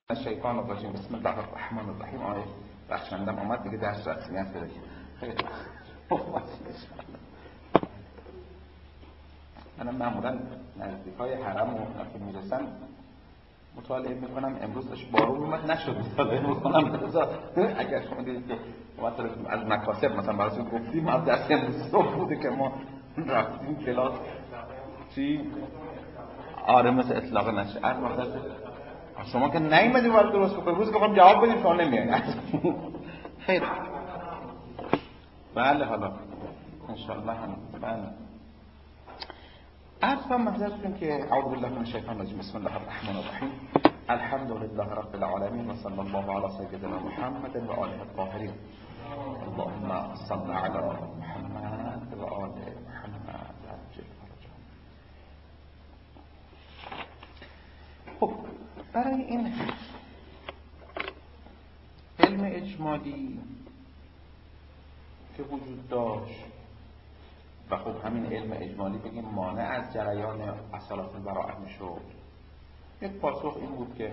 الشیطان الرجیم بسم الله الرحمن الرحیم. آیه بخشندم آمد دیگه درس رسمیت بده. خیلی من معمولا نزدیکای حرم و وقتی میرسم مطالعه میکنم. امروز داشت بارون اومد نشد مطالعه میکنم. اگر شما دیدید که مثلا از مکاسب مثلا براتون گفتیم از درس امروز بوده که ما رفتیم کلاس چی آره مثل اطلاق نشه شما که نیومدید وارد درست بکنید. روز که جواب بدید شما نمیایید. خیر بله حالا انشاءالله هم بله عرض محضرتون که اعوذ بالله من الشیطان الرجیم بسم الله الرحمن الرحیم الحمد لله رب العالمین و صلی الله علی سیدنا محمد و آله الطاهرین اللهم صل علی محمد و آل محمد. خب برای این علم اجمالی که وجود داشت و خب همین علم اجمالی بگیم مانع از جریان اصالت البراءه میشد، یک پاسخ این بود که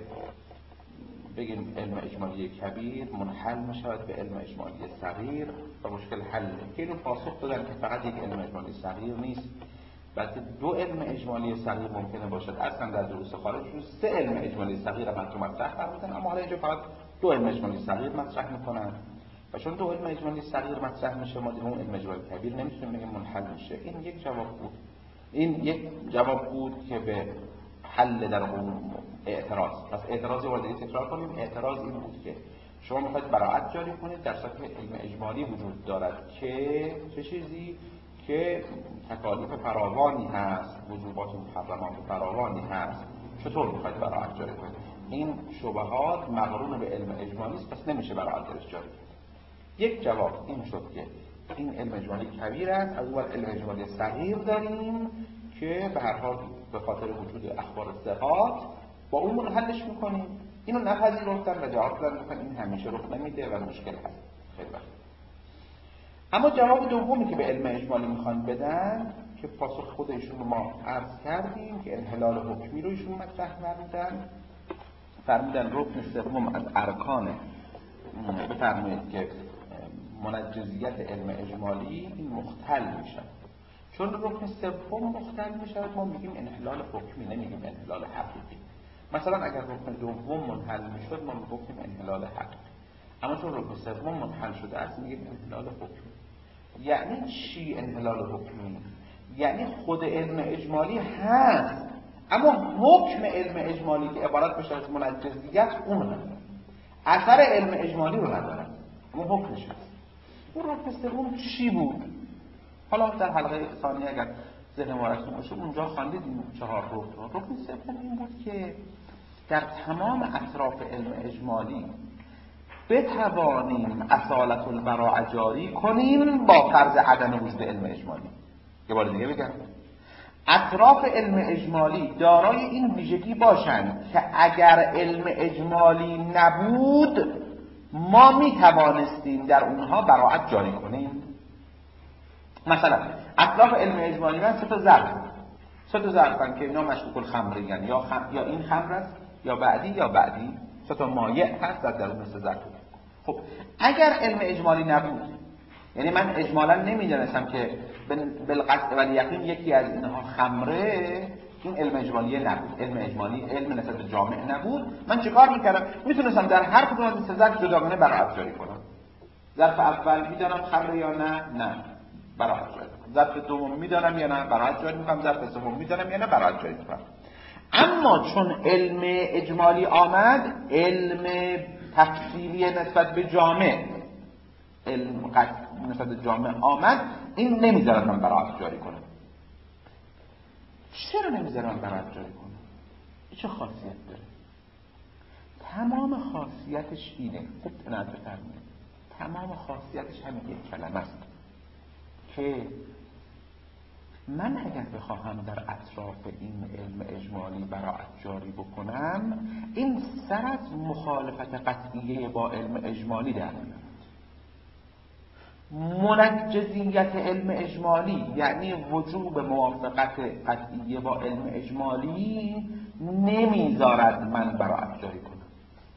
بگیم علم اجمالی کبیر منحل میشود به علم اجمالی صغیر و مشکل حل. که اینو پاسخ دادن که فقط یک علم اجمالی صغیر نیست، بلکه دو علم اجمالی صغیر ممکنه باشد. اصلا در دروس خارج سه علم اجمالی صغیر هم مطرح فرمودن، اما حالا اینجا فقط دو علم اجمالی صغیر مطرح میکنن و چون دو علم اجمالی صغیر مطرح میشه ما دیگه اون علم اجمالی کبیر نمیتونیم بگیم منحل میشه. این یک جواب بود. این یک جواب بود که به حل در اون اعتراض. پس اعتراضی وارد تکرار کنیم. اعتراض این بود که شما میخواید براءت جاری کنید در سطح علم اجمالی وجود دارد که چه چیزی که تکالیف فراوانی هست، وجوبات محرمات فراوانی هست، چطور میخواید براءت جاری کنید؟ این شبهات مقرون به علم اجمالی است، پس نمیشه براءت درش جاری کنید. یک جواب این شد که این علم اجمالی کبیر است، از اون علم اجمالی صغیر داریم که به هر حال به خاطر وجود اخبار ثقات با اون منحلش میکنیم. اینو نپذیرفتن و جواب دادن این همیشه رخ نمیده و مشکل هست. خیلی وقت. اما جواب دومی که به علم اجمالی میخوان بدن که پاسخ خود ایشون رو ما عرض کردیم که انحلال حکمی رو ایشون مطرح فرمودن رکن سوم از ارکان بفرمایید که منجزیت علم اجمالی این مختل میشه. چون رکن سوم مختل میشه ما میگیم انحلال حکمی، نمیگیم انحلال حقیقی. مثلا اگر رکن دوم منحل میشد ما میگفتیم انحلال حقیقی، اما چون رکن سوم منحل شده است میگیم انحلال حکمی. یعنی چی انحلال حکمی؟ یعنی خود علم اجمالی هست اما حکم علم اجمالی که عبارت بشه از منجزیت اون نداره، اثر علم اجمالی رو نداره اما حکمش هست. اون رکن سوم چی بود؟ حالا در حلقه ثانیه اگر ذهن مارتون باشه اونجا خواندید چهار رکن. رکن سوم این بود که در تمام اطراف علم اجمالی بتوانیم اصالت البراءه جاری کنیم با فرض عدم وجود علم اجمالی. یه بار دیگه بگم اطراف علم اجمالی دارای این ویژگی باشند که اگر علم اجمالی نبود ما می توانستیم در اونها براءت جاری کنیم. مثلا اطراف علم اجمالی من سه تا ظرفن که اینا مشکوک الخمر یعنی یا این خمر است یا بعدی سه تا مایع هست در درون سه ظرف. خب اگر علم اجمالی نبود، یعنی من اجمالا نمیدونستم که بالقطع و یقین یکی از اینها خمره، این علم اجمالی نبود، علم اجمالی علم نسبت جامع نبود، من چیکار میکردم؟ میتونستم در هر کدوم از این سه ظرف جداگانه براءت جاری کنم. ظرف اول میدانم خمره یا نه براءت جاری کنم. ظرف دوم میدانم یا نه براءت جاری میکنم. ظرف سوم میدانم یا نه براءت جاری میکنم. اما چون علم اجمالی آمد، علم تفصیلی نسبت به جامع، علم نسبت به جامع آمد، این نمیذارد من براءت جاری کنم. چرا نمیذارد من براءت جاری کنم؟ چه خاصیت داره؟ تمام خاصیتش اینه، خوب عنایت بفرمایید، تمام خاصیتش همین یک کلمه است که من اگر بخواهم در اطراف این علم اجمالی براءت جاری بکنم، این سر از مخالفت قطعیه با علم اجمالی در میاد. منجزیت علم اجمالی یعنی وجوب موافقت قطعیه با علم اجمالی نمیذارد من براءت جاری کنم.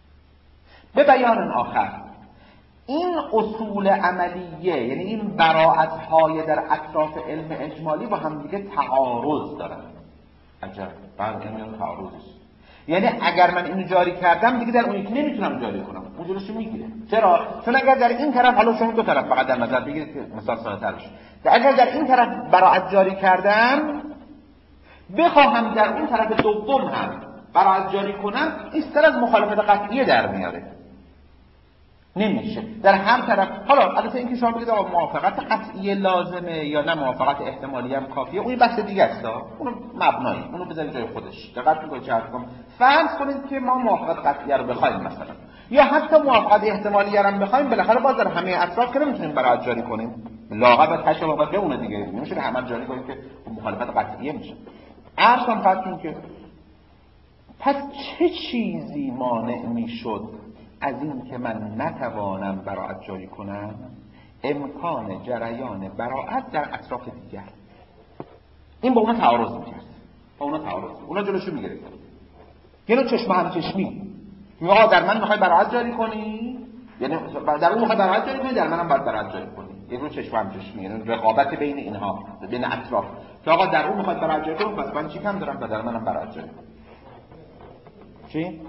به بیان آخر، این اصول عملیه، یعنی این براءت‌های در اطراف علم اجمالی با هم دیگه تعارض دارن. عجب، بعد این تعارض است. یعنی اگر من اینو جاری کردم دیگه در اون یکی نمیتونم جاری کنم، اون جلوشو میگیره. چرا؟ چون اگر در این طرف، حالا شما دو طرف فقط در نظر بگیرید که مثال ساده‌تر بشه، اگر در این طرف براءت جاری کردم، بخواهم در اون طرف دوم هم براءت جاری کنم، ایستر از مخالفت قطعیه در میاره، نمیشه در هر طرف. حالا البته اینکه شما بگید آقا موافقت قطعیه لازمه یا نه موافقت احتمالی هم کافیه، اون بحث دیگه است، اون مبنایی، اونو بذارید جای خودش. دقت می‌کنید چه حرف کنم. فرض کنید که ما موافقت قطعیه رو بخوایم مثلا، یا حتی موافقت احتمالی رو هم بخوایم، بالاخره باز در همه اطراف که نمیتونیم براءت جاری کنیم، لاغر به تشابه اون دیگه نمیشه که همه جاری کنیم که مخالفت قطعیه میشه. عرضم خدمتتون که پس چه چیزی مانع میشد از این که من نتوانم براءت جاری کنم؟ امکان جریان براءت در اطراف دیگر. این با اونا تعارض میکرد، با اونا تعارض، اونا جلوشو میگرفت. یعنی چشم هم چشمی، میگه در من میخوای براءت جاری کنی، یعنی در اون میخوای براءت جاری کنی، در منم باید براءت جاری کنی. یه نوع چشم هم چشمی، یعنی رقابت بین اینها، بین اطراف، که آقا در اون میخواد براءت جاری کنی، پس من چی کم دارم و در منم براءت جاری کنی. چی؟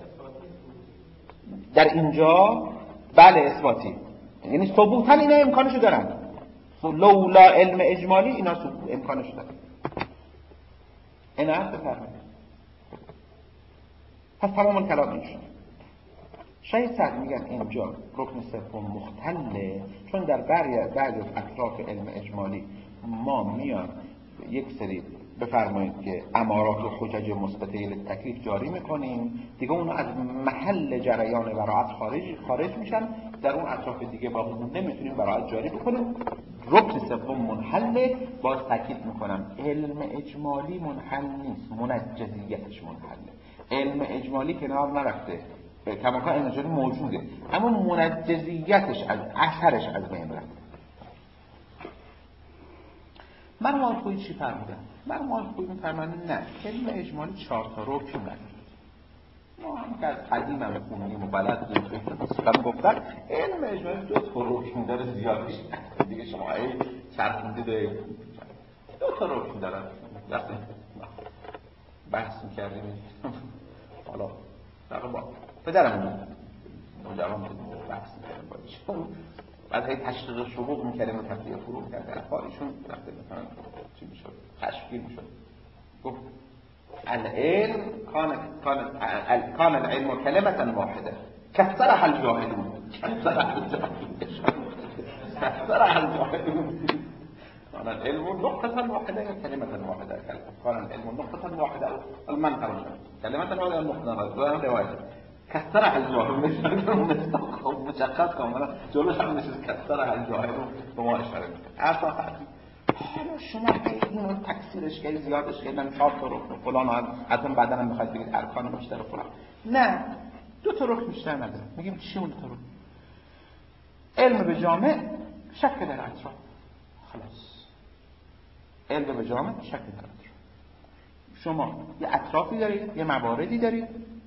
در اینجا بله اثباتی، یعنی ثبوتاً اینا امکانشو دارن، لولا علم اجمالی اینا امکانشو دارن. اینا بفرمایید. پس تمام کلام این شد. شاید سعد میگن اینجا رکن سوم مختله، چون در بعضی از اطراف علم اجمالی ما میان یک سری بفرمایید که امارات و حجج مثبته للتکلیف جاری میکنیم، دیگه اونو از محل جریان براءت خارج میشن، در اون اطراف دیگه باقی مونده میتونیم براءت جاری بکنیم. رکن سوم منحله، باز تاکید میکنم علم اجمالی منحل نیست، منجزیتش منحله. علم اجمالی کنار نرفته، کماکان علم اجمالی موجوده، اما منجزیتش از اثرش از بین رفته. مرحوم خویی چی فرمودن؟ مرحوم خویی می‌فرمایند نه، علم اجمالی 4 تا رکن نداره. ما هم که از قدیم هم خوندیم و بلد بودیم، مثلا گفتن علم اجمالی 2 تا رکن داره، زیادش دیگه شما چرخونده دارید. 2 تا رکن داره. بحث می‌کردیم حالا با پدرمون نوجوان بحث می‌کردیم باشه. بعد هی تشقیق شقوق می‌کردیم و تفسیر فروع می‌کردیم. کارشون وقتی مثلا چی می‌شد؟ تشکیل می‌شد. گفت العلم کان العلم کلمة واحدة كثرها الجاهلون كان العلم نقطة واحدة كلمة واحدة كان العلم نقطة واحدة من خرج كلمة واحدة نقطة واحدة كثرها الجاهلون مشخص كمان جلوش هم نشد كثرها الجاهلون به ما اشاره اصلا حالا شما اینو تکثیرش کردید، زیادش کردید، من 4 تا رکن فلان حتی بعدا هم میخواید بگید ارکان بیشتر فلان. نه، 2 تا رکن بیشتر نداره. میگیم چی اون 2 تا رکن؟ علم به جامع، شک در اطراف. خلاص. علم به جامع، شک در اطراف. شما یه اطرافی دارید، یه مواردی دارید،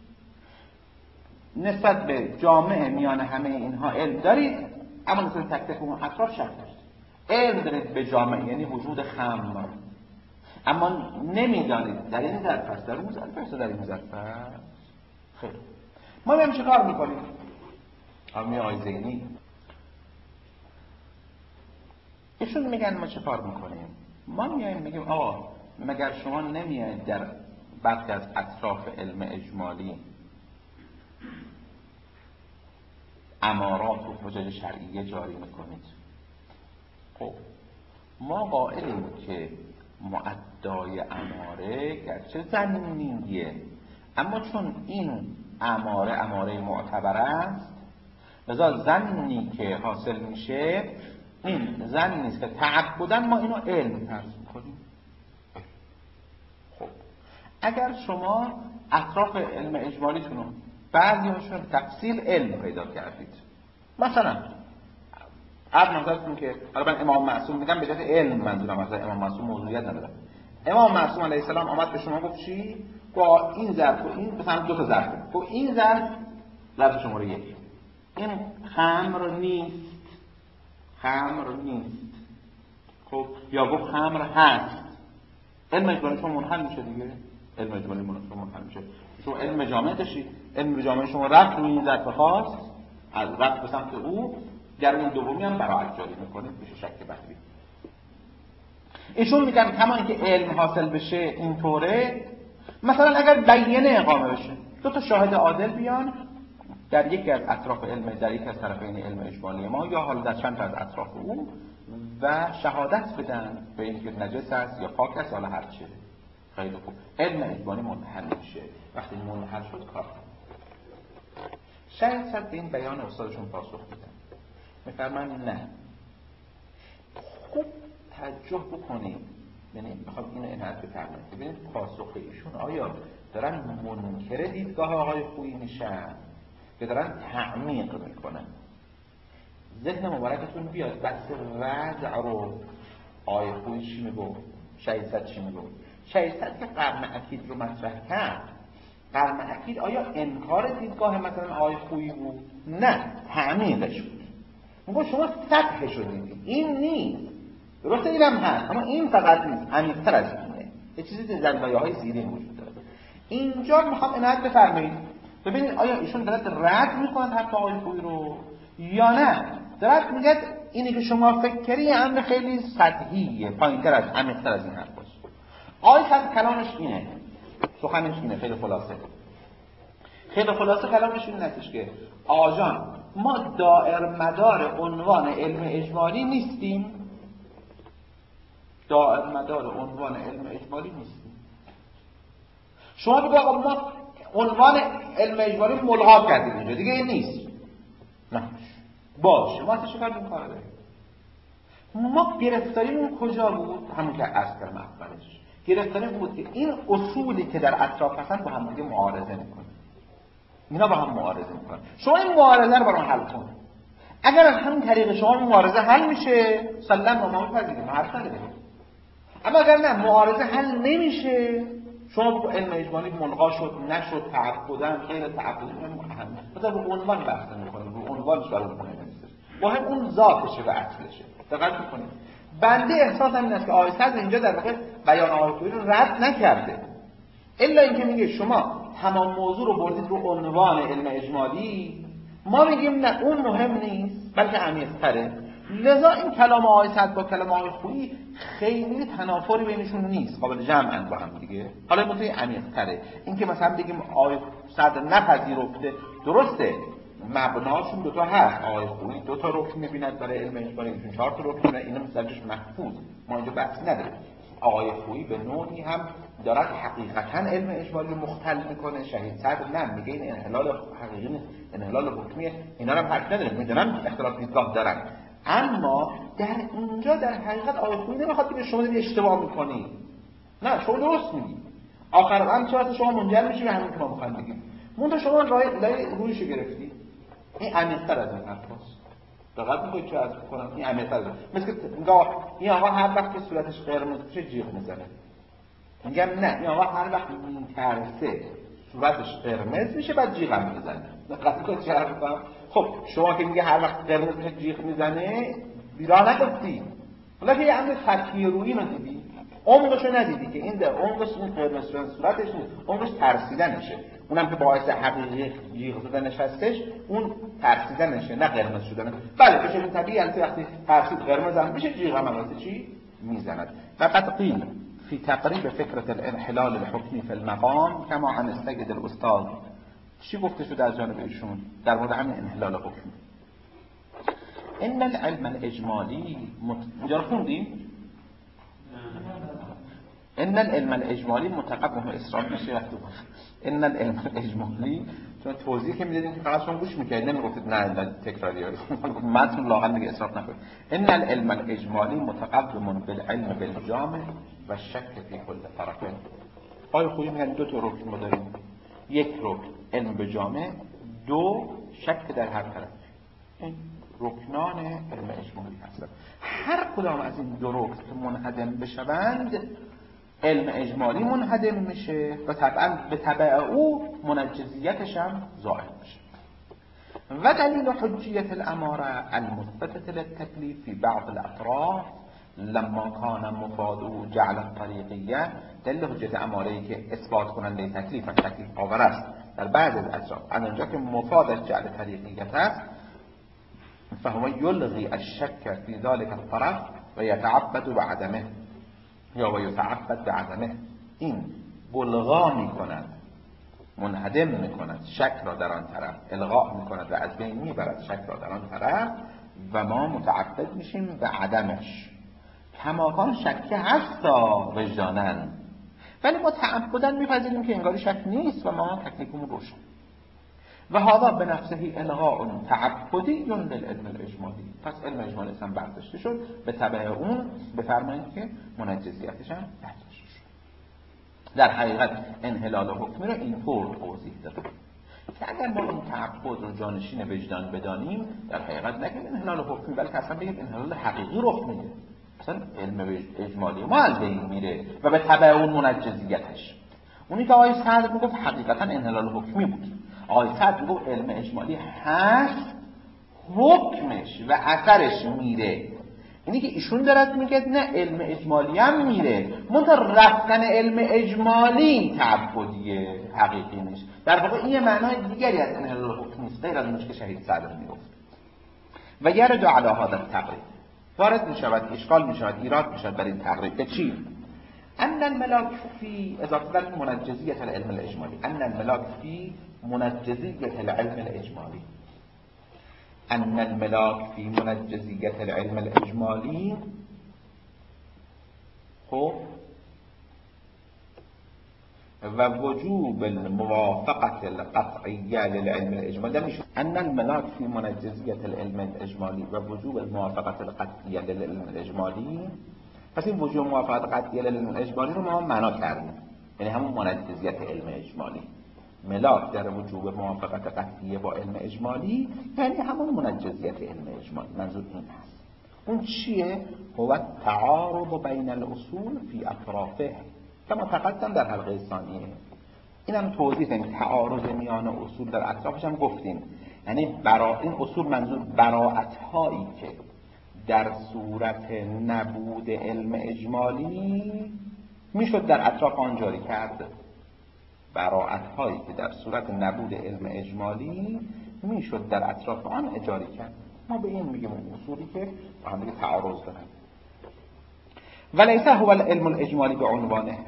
نسبت به جامع میان همه اینها علم دارید، اما نسبت تک تک اون اطراف شک دارید. علم دارید به جامع، یعنی وجود خمر، اما نمیدانید در این ظرف است، در اون ظرف است، در این ظرف است. خیلی ما میام چه کار میکنیم؟ آمی آقای زینی ایشون میگن ما چه کار میکنیم؟ ما میایم میگیم آقا مگر شما نمیایید در برخی از اطراف علم اجمالی امارات و حجج شرعیه جاری میکنید؟ خب ما قائلیم که مؤدای اماره گرچه ظنیه، اما چون این اماره معتبر است، لذا ظنی که حاصل میشه این ظن نیست که تعبداً ما اینو علم فرض میکنیم. خب اگر شما اطراف علم اجمالیتون رو بعضی هاشون تفصیل علم پیدا کردید، مثلا عرض نظرتون که حالا من امام معصوم میگم به جهت علم منظورم، مثلا امام معصوم موضوعیت نداره. امام معصوم علیه السلام آمد به شما گفت چی؟ با این ظرف و این مثلا 2 تا ظرف، با این ظرف لفظ شماره 1. این خمر نیست. خب یا گفت خمر هست. علم اجمالی شما منحل میشه دیگه. علم اجمالی شما منحل میشه. شما علم جامع داشتید، علم جامع شما رفت روی این ظرف خاص، از رفت به سمت او، در اون دومی هم براعت جاری میکنه، میشه شک بحری. ایشون میگن کمان که علم حاصل بشه اینطوره، مثلا اگر بیانه اقامه بشه، دو تا شاهد عادل بیان در یکی از اطراف علم، در یکی از طرفین علم اجمالی ما، یا حالا در چند تا از اطراف او، و شهادت بدن به اینکه نجس است یا پاک است، حالا هر چیه. خیلی خوب. علم اجمالی منحل میشه. وقتی منحل شد کار شاید صد به این بیان استادشون پاسخ بدن. میفرمان نه، خوب توجه بکنید، یعنی میخوام اینو عنایت بفرمایید ببینید پاسخ ایشون آیا دارن منکر دیدگاه آقای خویی میشن که دارن تعمیق میکنن. ذهن مبارکتون بیاد بحث وضع رو آقای خویی چی میگو، شهید صد چی میگو. شهید صد که قرن اکید رو مطرح کرد، قرن اکید آیا انکار دیدگاه مثلا آقای خویی بود؟ نه، تعمیقش بود. میگو شما سطحش رو دیدید، این نیست. درسته اینم هست، اما این فقط نیست، عمیق‌تر از اینه. یه چیزی در لایه‌های زیرین وجود داره. اینجا میخوام عنایت بفرمایید ببینید آیا ایشون دارد رد میکنه حرف آقای خویی رو یا نه دارد میگه اینی که شما فکر کردی امر خیلی سطحیه، پایین‌تر از عمیق‌تر از این حرف باشه. آقای صد کلامش اینه، سخنش اینه، خیلی خلاصه کلامش این هستش که آقا جان ما دائر مدار عنوان علم اجمالی نیستیم. شما بگو آقا ما عنوان علم اجمالی ملغا کردیم اینجا دیگه این نیست. نه باشه، ما چه کردیم کار داریم. ما گرفتاریمون کجا بود؟ همون که عرض کردم اولش. گرفتاری بود که این اصولی که در اطراف هستن با هم دیگه معارضه میکنن. اینا با هم معارضه میکنن. شما این معارضه رو برام حل کن. اگر از همین طریق شما معارضه حل میشه، سلام و ما میپذیریم، حرف نداره. اما اگر نه معارضه حل نمیشه، شما بگو علم اجمالی ملغا شد، نشد، تعبدن، غیر تعبدن، اهم. مثلا رو عنوان بحث میکنیم، رو عنوانش برای مهم نیست. مهم اون ذاتشه و اصلشه. دقت میکنید. بنده احساسم این است که آقای صدر اینجا در واقع بیان آقای خویی رو رد نکرده. الا اینکه میگه شما تمام موضوع رو بردید رو عنوان علم اجمالی، ما میگیم نه اون مهم نیست بلکه عمیق‌تره. لذا این کلام آقای صدر با کلام آقای خویی خیلی تنافری بینشون نیست، قابل جمعن با هم دیگه. حالا این موضوع عمیق‌تره. این که مثلا بگیم آقای صدر نپذیرفته، درسته مبناشون دوتا هست. آقای خویی دوتا رکن می‌بیند برای علم اجمالی، ایشون 4 تا رکن می‌بیند، اینا مستجش محفوظ، ما اینجا بحثی نداریم. آقای خویی به نوعی هم دارد حقیقتاً علم اجمالی رو مختل میکنه. شهید صدر نه، میگه این انحلال حقیقی نیست، انحلال حکمیه. اینا رو هم حق نداریم، میدونم اختلاف دیدگاه دارن، اما در اینجا در حقیقت آقای خویی نمیخواد بگه شما داری اشتباه میکنی. نه، شما درست میگی. آخر هم چرا شما منجر میشی به همین که ما میخوایم بگیم. منتها شما لای رویشو گرفتی. این عمیق‌تر از این حرفاست. دقت میکنید چه عرض میکنم؟ این عمیق‌تر از مثل که این آقا هر وقت که صورتش قرمز بشه جیغ میزنه. میگم نه، این آقا هر وقت میترسه صورتش قرمز میشه بعد جیغ هم میزنه. دقت میکنید چه عرض میکنم؟ خب شما که میگه هر وقت قرمز میشه جیغ میزنه بیراه نگفتی، ولی یه امر خطی رویی رو دیدی، عمقشو ندیدی که این در عمقش این قرمز شدن صورتش نیست، عمقش ترسیدنشه. اونم که باعث حقیقی جیغ زدنش هستش، اون ترسیدنشه نه قرمز شدن. بله بشه این طبیعی البته وقتی ترسید قرمز هم بشه جیغ هم البته چی میزند. فقط قیل في تقریب فكرة الانحلال الحكمي في المقام كما عن السيد الاستاذ. چی گفته شده از جانب ایشون در مورد همین انحلال حکمی؟ ان العلم الاجمالی اینجا خوندیم؟ ان العلم الاجمالی متقبل اسراف میشه وقتی ان العلم الاجمالی، چون توضیح که میدادیم که فقط شما گوش میکردید نمیگفتید نه تکراریه متن لاغر میگه اسراف نکنید. ان العلم الاجمالی متقدم بالعلم بالجامع و شک فی کل طرفین. آقای خویی میگن دو تا رکن ما داریم، یک رکن علم به جامع، دو شک در هر طرف. این رکنان علم اجمالی هستند. هر کدام از این دو رکن که منهدم بشوند علم اجمالی منهدم میشه و طبعا به تبع او منجزیتش هم زائل میشه. و دلیل حجیت الاماره المثبتة للتکلیف فی بعض الاطراف لما کان مفاده جعل الطریقیه. دلیل حجیت اماره‌ای که اثبات کننده تکلیف از تکلیف آور است در بعض از اطراف، از اونجا که مفادش جعل طریقیت است، فهو یلغی الشک فی ذلك الطرف و یتعبد بعدمه یا و یتعبد بعدمه. این بلغا میکند، منهدم میکند شک را در آن طرف، الغا میکند و از بین میبرد شک را در آن طرف و ما متعبد میشیم به عدمش. کماکان شک هستا وجدانن، ولی ما تعبداً میپذیریم که انگاری شک نیست و ما تکلیفمون روشن. و هذا به نفسه الغاء تعبدی للعلم الاجمالی. پس علم اجمالی هم برداشته شد، به تبع اون بفرمایید که منجزیتش هم برداشته شد. در حقیقت انحلال حکمی رو اینطور توضیح داده که اگر ما این تعبد رو جانشین وجدان بدانیم، در حقیقت نگیم انحلال حکمی، بلکه اصلا بگیم انحلال حقیقی رخ میده. اصلا علم اجمالی ما از بین میره و به تبع اون منجزیتش. اونی که آقای صدر میگفت حقیقتا انحلال حکمی بود، آقای صدر میگفت علم اجمالی هست، حکمش و اثرش میره. اینی که ایشون دارد میگه نه علم اجمالی هم میره، منتها رفتن علم اجمالی تعبدیه، حقیقی نیست. در واقع این معنای دیگری از انحلال حکمی است، غیر از اون که شهید صدر میگفت. و یرد علی هذا التقریب، وارد میشود، اشکال میشود، ایراد میشود بر این تقریب. به چی؟ ان الملاک فی اضافه بر منجزیت العلم الاجمالی، ان الملاک فی منجزیت العلم الاجمالی، ان الملاک فی منجزیت العلم الاجمالی. خب و وجوب الموافقت القطعیه للعلم الاجمالی، ان الملاک فی منجزیت العلم الاجمالی و وجوب الموافقت القطعیه للعلم الاجمالی. پس این وجوب موافقت قطعیه للعلم الاجمالی رو ما معنا کردیم، یعنی همون منجزیت علم اجمالی. ملاک در وجوب موافقت قطعیه با علم اجمالی یعنی همون منجزیت علم اجمالی. منظور این هست. اون چیه؟ هو تعارض بین الاصول فی اطرافه، کما تقدم در حلقه ثانیه. اینم توضیح دادیم، تعارض میان اصول در اطرافش هم گفتیم، یعنی این اصول منظور براءت هایی که در صورت نبود علم اجمالی میشد در اطراف آن جاری کرد. براءت هایی که در صورت نبود علم اجمالی میشد در اطراف آن اجاری کرد. ما به این میگیم اصولی که با هم دیگه تعارض دارن. ولیس هو العلم الاجمالی به عنوانه،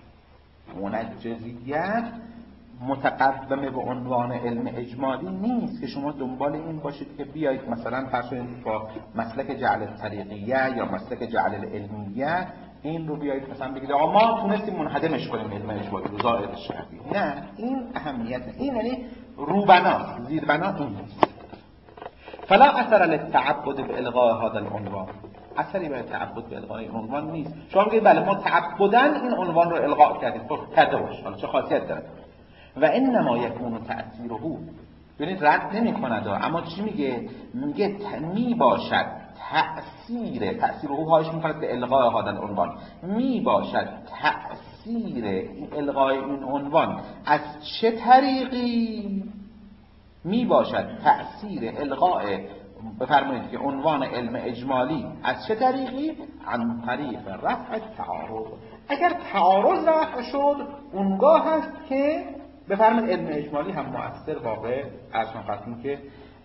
منجزیت متقدمه به عنوان علم اجمالی نیست که شما دنبال این باشید که بیایید مثلا فرض کنید با مسلک جعل طریقیه یا مسلک جعل العلمیه این رو بیایید مثلا بگید آقا ما تونستیم منهدمش کنیم علم اجمالی رو، زائدش کردیم. نه، این اهمیت نه. این یعنی روبنا، زیربنا این نیست. فلا اثر للتعبد بالغاء هذا العنوان، اثری برای تعبد به الغای این عنوان نیست. شما میگید بله ما تعبداً این عنوان رو الغا کردیم، خب کرده باش، حالا چه خاصیت داره؟ و انما یکون تأثیره، ببینید رد نمی‌کند، اما چی میگه؟ میگه می باشد تأثیره هاش می‌کند به الغای هذا العنوان، می باشد تأثیر الغای این عنوان از چه طریقی؟ می باشد تأثیر الغای بفرمایید که عنوان علم اجمالی از چه طریقی؟ عن طریق رفع تعارض. اگر تعارض رفع شد اونگاه هست که بفرمایید علم اجمالی هم مؤثر واقع از خاطر که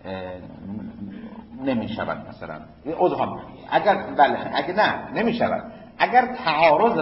نمی شود. مثلا اگر بله، اگر نه نمی شود، اگر تعارض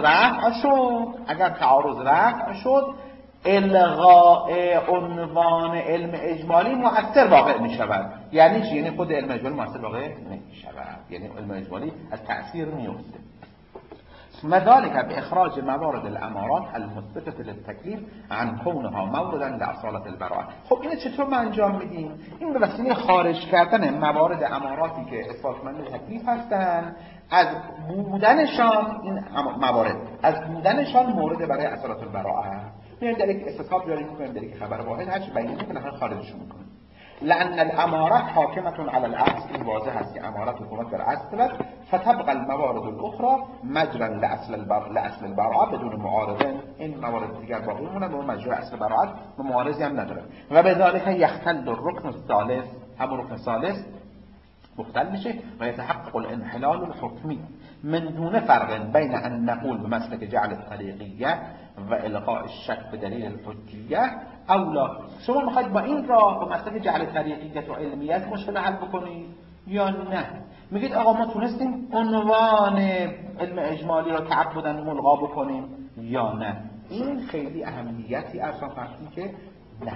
رفع شد الغاء عنوان علم اجمالی مؤثر واقع می شود. یعنی چی؟ یعنی خود علم اجمالی مؤثر واقع نمی شود، یعنی علم اجمالی از تأثیر میفته. وذلك باخراج موارد الامارات المثبته للتکلیف عن كونها موردا لاصاله البراءه. خب اینو چطور ما انجام میدیم؟ این به وسیله خارج کردن موارد اماراتی که اثباتمند تکلیف هستند از بودنشان، این موارد از بودنشان مورد برای اصالت البراءه. میایم در یک استصحاب جاری میکنیم، در یک خبر واحد هر چی بیان کنه بالاخره خارجشون میکنیم. لأن الامارات حاکمة على الاصل، این واضح است که امارات حکومت بر اصل است. فتبقى الموارد الاخرى مجرا لاصل البراءه بدون معارضه. این موارد دیگر باقی مونن و مجرا اصل براءت و معارضی هم نداره. و بذلك يختل الركن الثالث همون رکن ثالث مختل میشه و يتحقق الانحلال الحكمي من دون فرق بين ان نقول بمسلك جعل الطريقية و القاء الشك بدلیل الحجیه او لا. شما میخواید با این راه با مسلک جعل طریقیت و علمیت مشکل حل بکنید یا نه میگید آقا ما تونستیم عنوان علم اجمالی رو تعبداً ملغا بکنیم یا نه؟ این خیلی اهمیتی اصلا فرضی که نداره.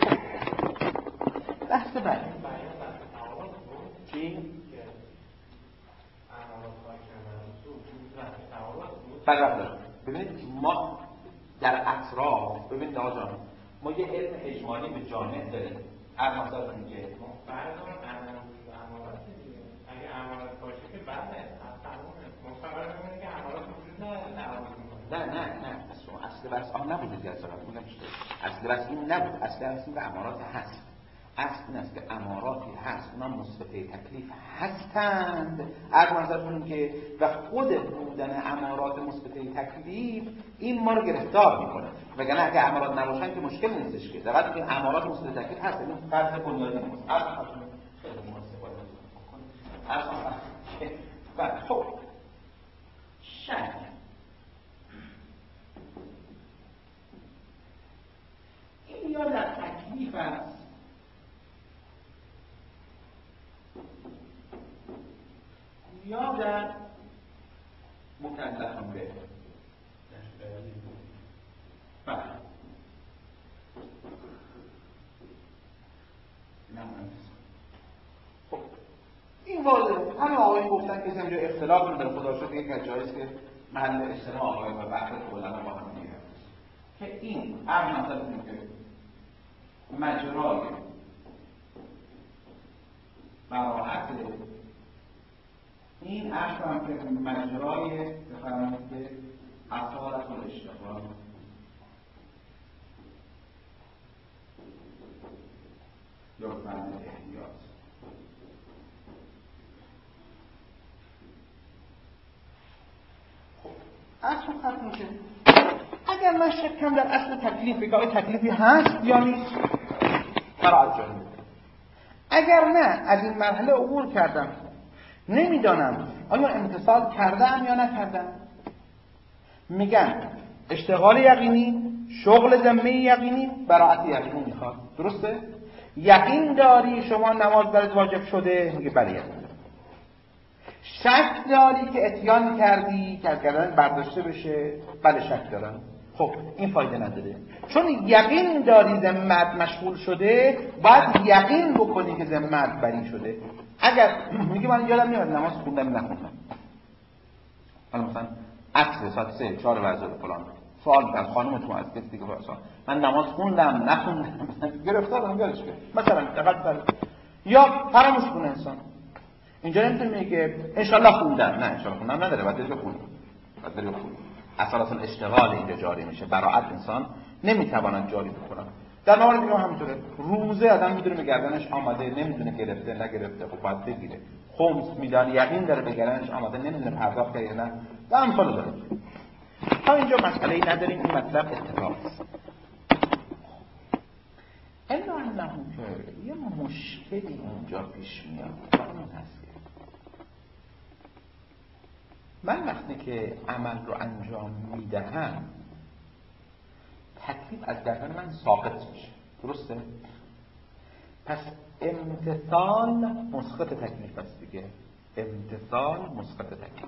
بحث بعدی چی؟ بله ببینید ما در اطراف ببینید آقا جان ما یه علم اجمالی به جامعه داریم هر مثلا میگه فرض کن امارات دیگه اگه امارات باشه که بعد مستقر میمونه که امارات وجود نداره. نه اصل بس نبود دیگه اصلا میگم اصل بس این نبود اصل این که امارات هست. اصل این است که اماراتی هست اونا مثبته تکلیف هستند از منظرتون که و خود بودن امارات مثبته تکلیف این ما رو گرفتار میکنه وگرنه اگه امارات نباشن که مشکل نیستش که در حالی که امارات مثبته تکلیف هست این فرض بنیادی نیست اصلا خیلی استفاده میکنه اصلا که بعد خب شک این یا در تکلیف است یا در مکلفان به بله خب این واضحه همه آقایی گفتن که اینجا اختلاف رو در خدا شد یک از جاییست که محل اجتماع آقایی و بحث کلنا با هم دیگه که این هر مثلا که مجرای براحت این عرض هم که مجرای بفرمایید که اصالت و اشتغال یا بند احتیاط خب اصل ختم میشه. اگر من شکم در اصل تکلیف بگاه تکلیفی هست یا نیست قرار جانب اگر نه از این مرحله عبور کردم نمیدانم آیا امتصال کردم یا نکردم میگن اشتغال یقینی شغل ذمه یقینی براعت یقینی میخواد درسته؟ یقین داری شما نماز برات واجب شده میگه بله یقین شک داری که اتیان کردی که از گردن برداشته بشه بله شک دارم خب این فایده نداره چون یقین داری ذمت مشغول شده باید یقین بکنی که ذمت بری شده اگر میگه من یادم نمیاد نماز خوندم نخوندم حالا مثلا عصر ساعت 3 4 وضع فلان سوال از خانمتون از کسی دیگه پرسان من نماز خوندم نخوندم گرفتارم یادش بیاد مثلا دقت یا فراموش کنه انسان اینجا نمیتونه میگه ان شاء الله خوندم نه ان شاء الله خوندم نداره بعد بده خوند بعد بده خوند اساسا اشتغال اینجا جاری میشه براعت انسان نمیتواند جاری بکنه در مورد دیگه همینطوره روزه آدم میدونه به گردنش آمده نمیدونه گرفته نگرفته خب باید بگیره خمس میدان یقین داره به گردنش آمده نمیدونه پرداخت کرده نه و امثال داره تا اینجا مسئله ای نداریم این مطلب اتفاق است الا انه که یه مشکلی اونجا پیش میاد اون هست من وقتی که عمل رو انجام میدهم تکلیف از گردن من ساقط میشه درسته؟ پس امتثال مسقط تکلیف است دیگه امتثال مسقط تکلیف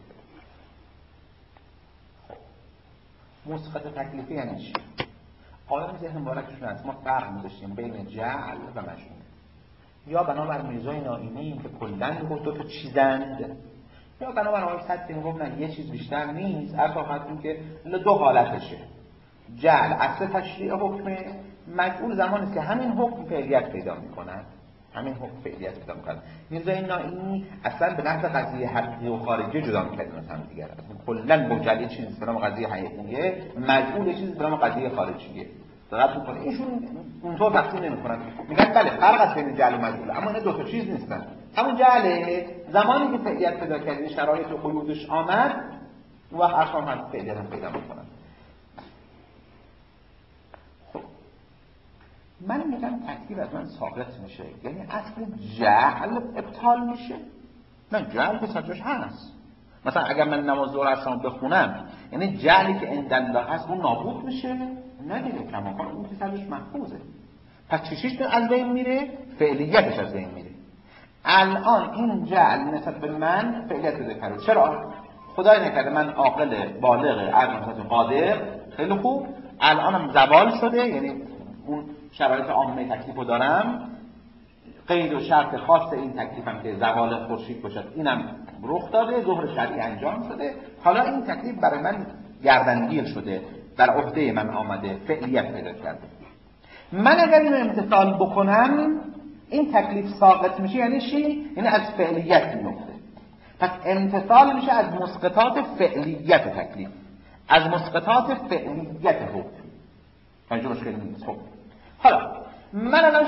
خب مسقط تکلیفی یعنی چی؟ آدم ذهن مبارکشون هست ما فرق می‌ذاشتیم بین جعل و مجموع یا بنابر میرزای نائینی که کلاً دو تا چیزند یا بنابر آقای صدقی میگفت نه یه چیز بیشتر نیست اصلا خواهدیم که دو حالتشه جعل اصل تشریع حکمه مجعول زمانی که همین حکم فعلیت پیدا میکنن همین حکم فعلیت پیدا میکنن میرزای نائینی اصلا به نحو قضیه حقیقی و خارجی جدا میکردن از هم دیگر کلاً با جعل چیزی به نام قضیه حقیقیه مجعول چیزی به نام قضیه خارجیه دقت میکنه ایشون اونطور تقسیم نمیکنن میگن بله فرق است بین جعل و مجعول اما اینا دو تا چیز نیستن همون جعل زمانی که فعلیت پیدا کرد شرایط و قیودش آمد اون وقت اصلا هم فعلیت هم پیدا میکنن خب من میگم تکلیف از من ثابت میشه، یعنی اصل جعل ابطال میشه. نه، جعل که سرجاش هست. مثلا اگر من نماز ظهر اصلا بخونم، یعنی جعلی که عند الله هست اون نابود میشه؟ نه دیگه، کماکان اون که سرجاش محفوظه. پس چیزیش از بین میره؟ فعلیتش از بین میره. الان این جعل نسبت به من فعلیت بده کرد. چرا؟ خدای نکرده من عاقل بالغ عقل قادر، خیلی خوب، الانم زوال شده، یعنی اون شرایط عامه تکلیفو دارم، قید و شرط خاص این تکلیفم که زوال خورشید باشد اینم رخ داده، ظهر شرعی انجام شده، حالا این تکلیف برای من گردنگیر شده، در عهده من آمده، فعلیت پیدا کرده. من اگر اینو امتثال بکنم این تکلیف ساقط میشه. یعنی چی؟ یعنی از فعلیت میفته. پس امتثال میشه از مسقطات فعلیت تکلیف، از مسقطات فعلیت حکم. اینجا مشکل نیست. خب حالا من الان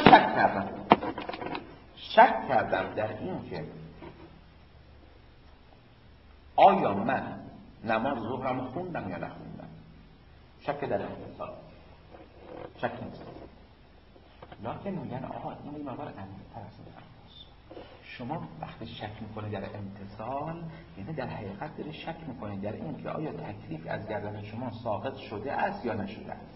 شک کردم در این که آیا من نماز ظهرم خوندم یا نخوندم. شک در امتثال، شک نیست. لکن میگن آقا این مقدار عمیق‌تر از این است. شما وقتی شک میکنید در امتثال، یعنی در حقیقت داری شک میکنید در این که آیا تکلیف از گردن شما ساقط شده است یا نشده است.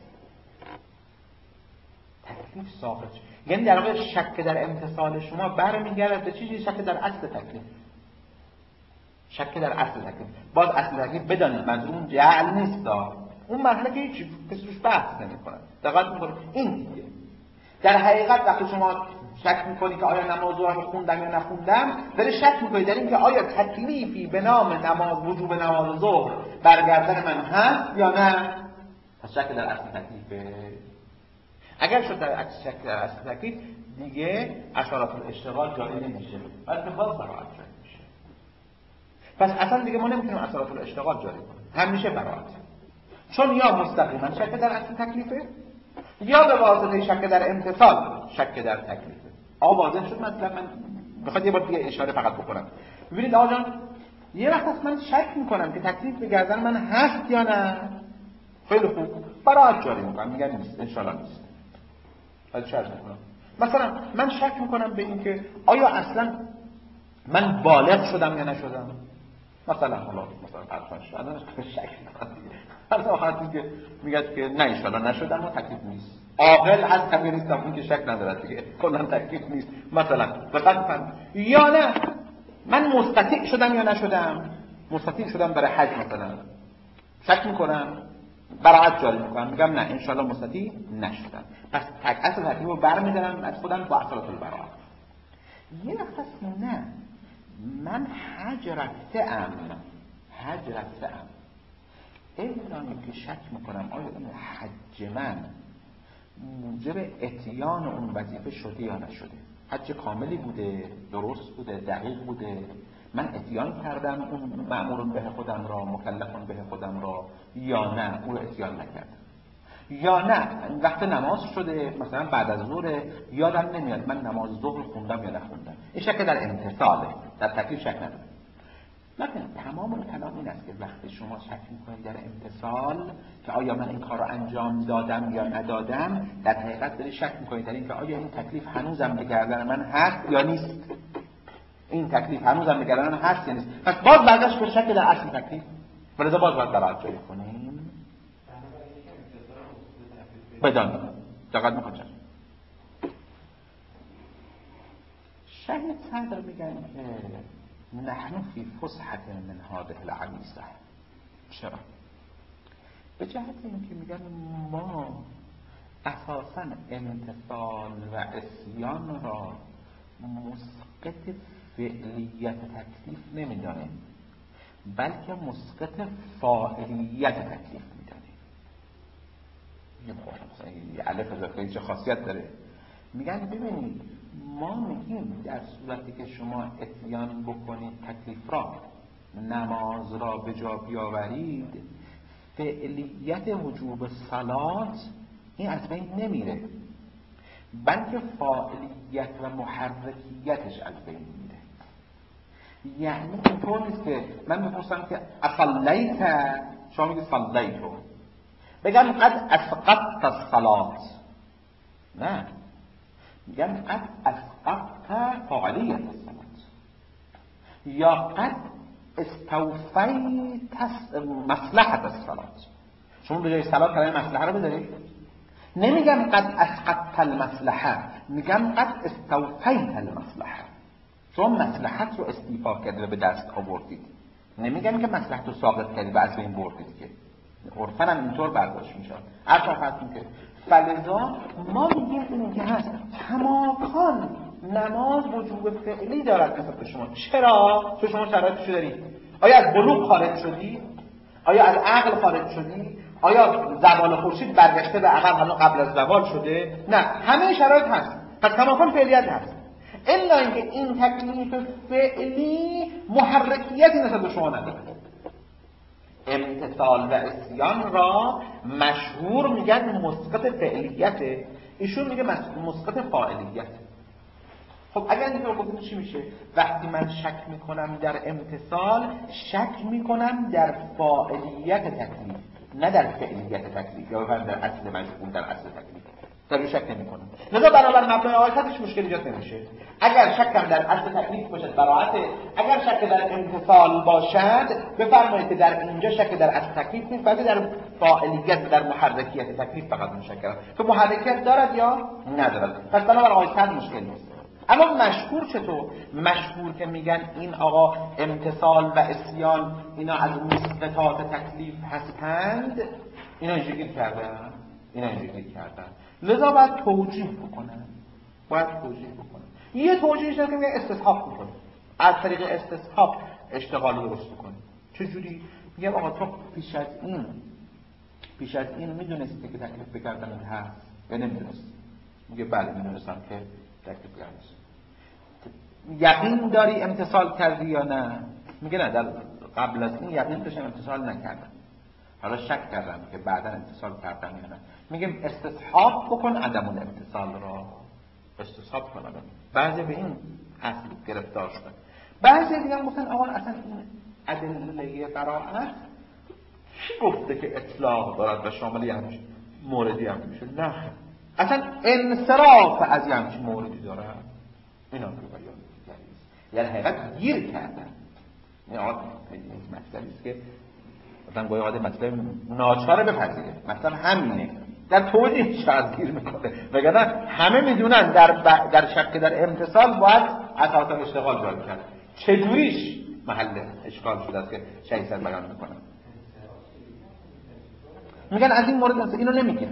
تکلیف ساقط شده، یعنی در واقع شک در امتثال شما برمیگرده به چیزی؟ شک در اصل تکلیف. شک در اصل تکلیف. باز اصل تکلیف بدانید منظور اون جعل نیست، اون مرحله که هیچ کسی روش بحث نمیکنه. دقت میکنید این دیگه. در حقیقت وقتی شما شک میکنی که آیا نماز رو خوندم یا نخوندم، داری شک میکنی در این که آیا تکلیفی به نام نماز، وجوب نماز ظهر برگردن من هست یا نه. پس شک در اصل تکلیفه. اگر شد در شک در اصل تکلیف، دیگه اشارات الاشتغال جاری نمیشه، بلکه باز براعت جاری میشه. پس اصلا دیگه ما نمیتونیم اشارات الاشتغال جاری کنیم، همیشه براعت. چون یا مستقیما شک در اصل تکلیفه، یا به واسطه شک در امتثال شک در تکلیفه. واضح شد؟ مثلا من بخواد یه بار دیگه اشاره فقط بکنم. ببینید آقا جان، یه وقت است من شک میکنم که تکلیف به گردن من هست یا نه. خیلی خوب، براعت جاری میکنم، میگم نیست، انشالله نیست. بعد چه میکنم؟ مثلا من شک میکنم به این که آیا اصلا من بالغ شدم یا نشدم. مثلا فرض شدن شک میکنم هر وقتی که میگه که نه انشالله نشدم و تکلیف نیست. عاقل هست کمی نیستم، اون که شک ندارد دیگه، کلا تکلیف نیست. مثلا بفرمایید یا نه من مستطیع شدم یا نشدم. مستطیع شدم برای حج مثلا، شک میکنم، براعت جاری میکنم، میگم نه انشالله مستطیع نشدم. پس اصل تکلیف رو برمیدارم از خودم با اصالت البراعت. یه وقت هست نه من حج رفته‌ام اعلانی که شک میکنم آیا این حج من موجب اتیان اون وظیفه شده یا نشده. حج کاملی بوده، درست بوده، دقیق بوده، من اتیان کردم اون مأمورون به خودم را، مکلفون به خودم را، یا نه اون اتیان نکردم. یا نه وقت نماز شده، مثلا بعد از ظهر یادم نمیاد من نماز ظهر خوندم یا نخوندم. این شک در امتثاله، در تکلیف شک نداره. لکن تمام کلام این است که وقتی شما شک میکنید در امتثال که آیا من این کار رو انجام دادم یا ندادم، در حقیقت داری شک میکنید در این که آیا این تکلیف هنوزم به گردن من هست یا نیست. این تکلیف هنوزم به گردن من هست یا نیست. پس باز برگشت به شک در اصل تکلیف، ولذا باز باید براعت جاری کنیم. بدانید دقت میکنید. شهید صدر میگن که نحن فی فسحة من هذه العویصة. چرا؟ به جهت اینکه میگن ما اساساً امتثال و عصیان را مسقط فعلیت تکلیف نمیدانیم، بلکه مسقط فاعلیت تکلیف میدانیم. یه الف اضافه چه خاصیت داره؟ میگن ببینید ما میگیم در صورتی که شما اتیان بکنید تکلیف را، نماز را به جا بیاورید، فعلیت وجوب صلات این از بین نمیره، بلکه فاعلیت و محرکیتش از بین میره. یعنی اینطور نیست که من بپرسم که اصلیت، شما میگید صلیتو، بگم قد اسقطت الصلات، نه، میگن قد اسقطت فاعلیت الصلاة یا قد استوفیت مصلحت الصلاة. شما به جای صلاة کلمه مصلحه رو بذارید. نمیگم قد اسقطت المصلحه، میگم قد استوفیت المصلحه. شما مصلحت رو استیفا کردید و به دست آوردید. نمیگم که مصلحت رو ساقط کردید و از بین بردید که. عرفاً هم اینطور برداشت میشه. عرفاً هستیم که فلذا ما میگیم این که هست کماکان نماز وجوب فعلی دارد نسبت به شما. چرا؟ چون شما شرایطشو دارید. آیا از بلوغ خارج شدی؟ آیا از عقل خارج شدی؟ آیا زوال خورشید برگشته به عقل حالا قبل از زوال شده؟ نه، همه شرایط هست. پس کماکان فعلیت هست. الا اینکه این تکلیف فعلی محرکیتی نسبت به شما نداره. امتثال و عصیان را مشهور میگن مسقط فعلیته، ایشون میگه مسقط فاعلیته. خب اگر اینطور گفتیم چی میشه؟ وقتی من شک میکنم در امتثال، شک میکنم در فاعلیت تکلیف، نه در فعلیت تکلیف، یا در اصل مشغول، در اصل تکلیف در شک نمیکنم. لذا بنابر مبنای آیات هیچ مشکلی ایجاد نمیشه. اگر شکم در اصل تکلیف باشد براعته، اگر شک در امتثال باشد بفرمایید که در اینجا شک در اصل تکلیف نیست، بلکه در فاعلیت، در محرکیت تکلیف فقط مشکل است. تو محرکیت دارد یا ندارد. پس بنابر آیات مشکل نیست. اما مشهور چطور؟ مشهور که میگن این آقا امتثال و عصیان اینا از مسقطات تکلیف هستند، اینا اینجوری کردن، لذا باید توجیه بکنن. یه توجیهش که میگن استصحاب بکنه، از طریق استصحاب اشتغال درست بکنه. چجوری؟ میگم آقا تو پیش از این میدونستی که تکلیف بکردن هست یا نمیدونستی؟ میگه بله میدونستم که تکلیف کردن. یقین داری امتثال کردی یا نه؟ میگه نه، در قبل از این یقین داشتم امتثال نکردم، حالا شک کردم که بعدا امتثال کردم یا نه. میگم استصحاب بکن عدم الامتثال را، استصحاب کن. بعضی به این اصل گرفتار شدن. بعضی دیگه گفتن آقا اصلا این ادله براءت کی گفته که اطلاق دارد و شامل یه همچین موردی هم میشه؟ نه، اصلا انصراف از یه همچین موردی دارد. اینا رو بیان یعنی حقیقت گیر کردن. این مطلبی است که مثلا گویا آده مطلب ناچاره بپذیره. مثلا همینه در توجیه شاید گیر میکنه، وگرنه همه میدونن در شک در امتثال باید اساسا اشتغال جاری کرد. چجوریش محل اشکال شده است که شیخ بیان میکنه. میگن از این مورد مثلا اینو نمیگیره.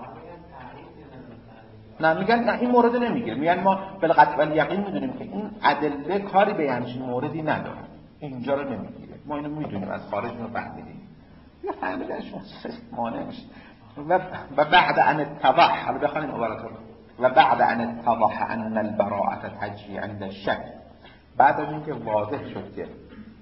نه میگن نه این مورد نمیگیره. میگن ما بالقطع والیقین میدونیم که این ادله کاری به همچین موردی نداره، اینجا رو نمیگیره. ما اینو میدونیم، از خارج اینو فهمیدیم. یا فهمیدن شما مانع میشه. و بعد ان اتضح، حالا بخونیم عبارت رو، و بعد ان اتضح ان البراءة تجری عند الشک، بعد از اینکه واضح شد که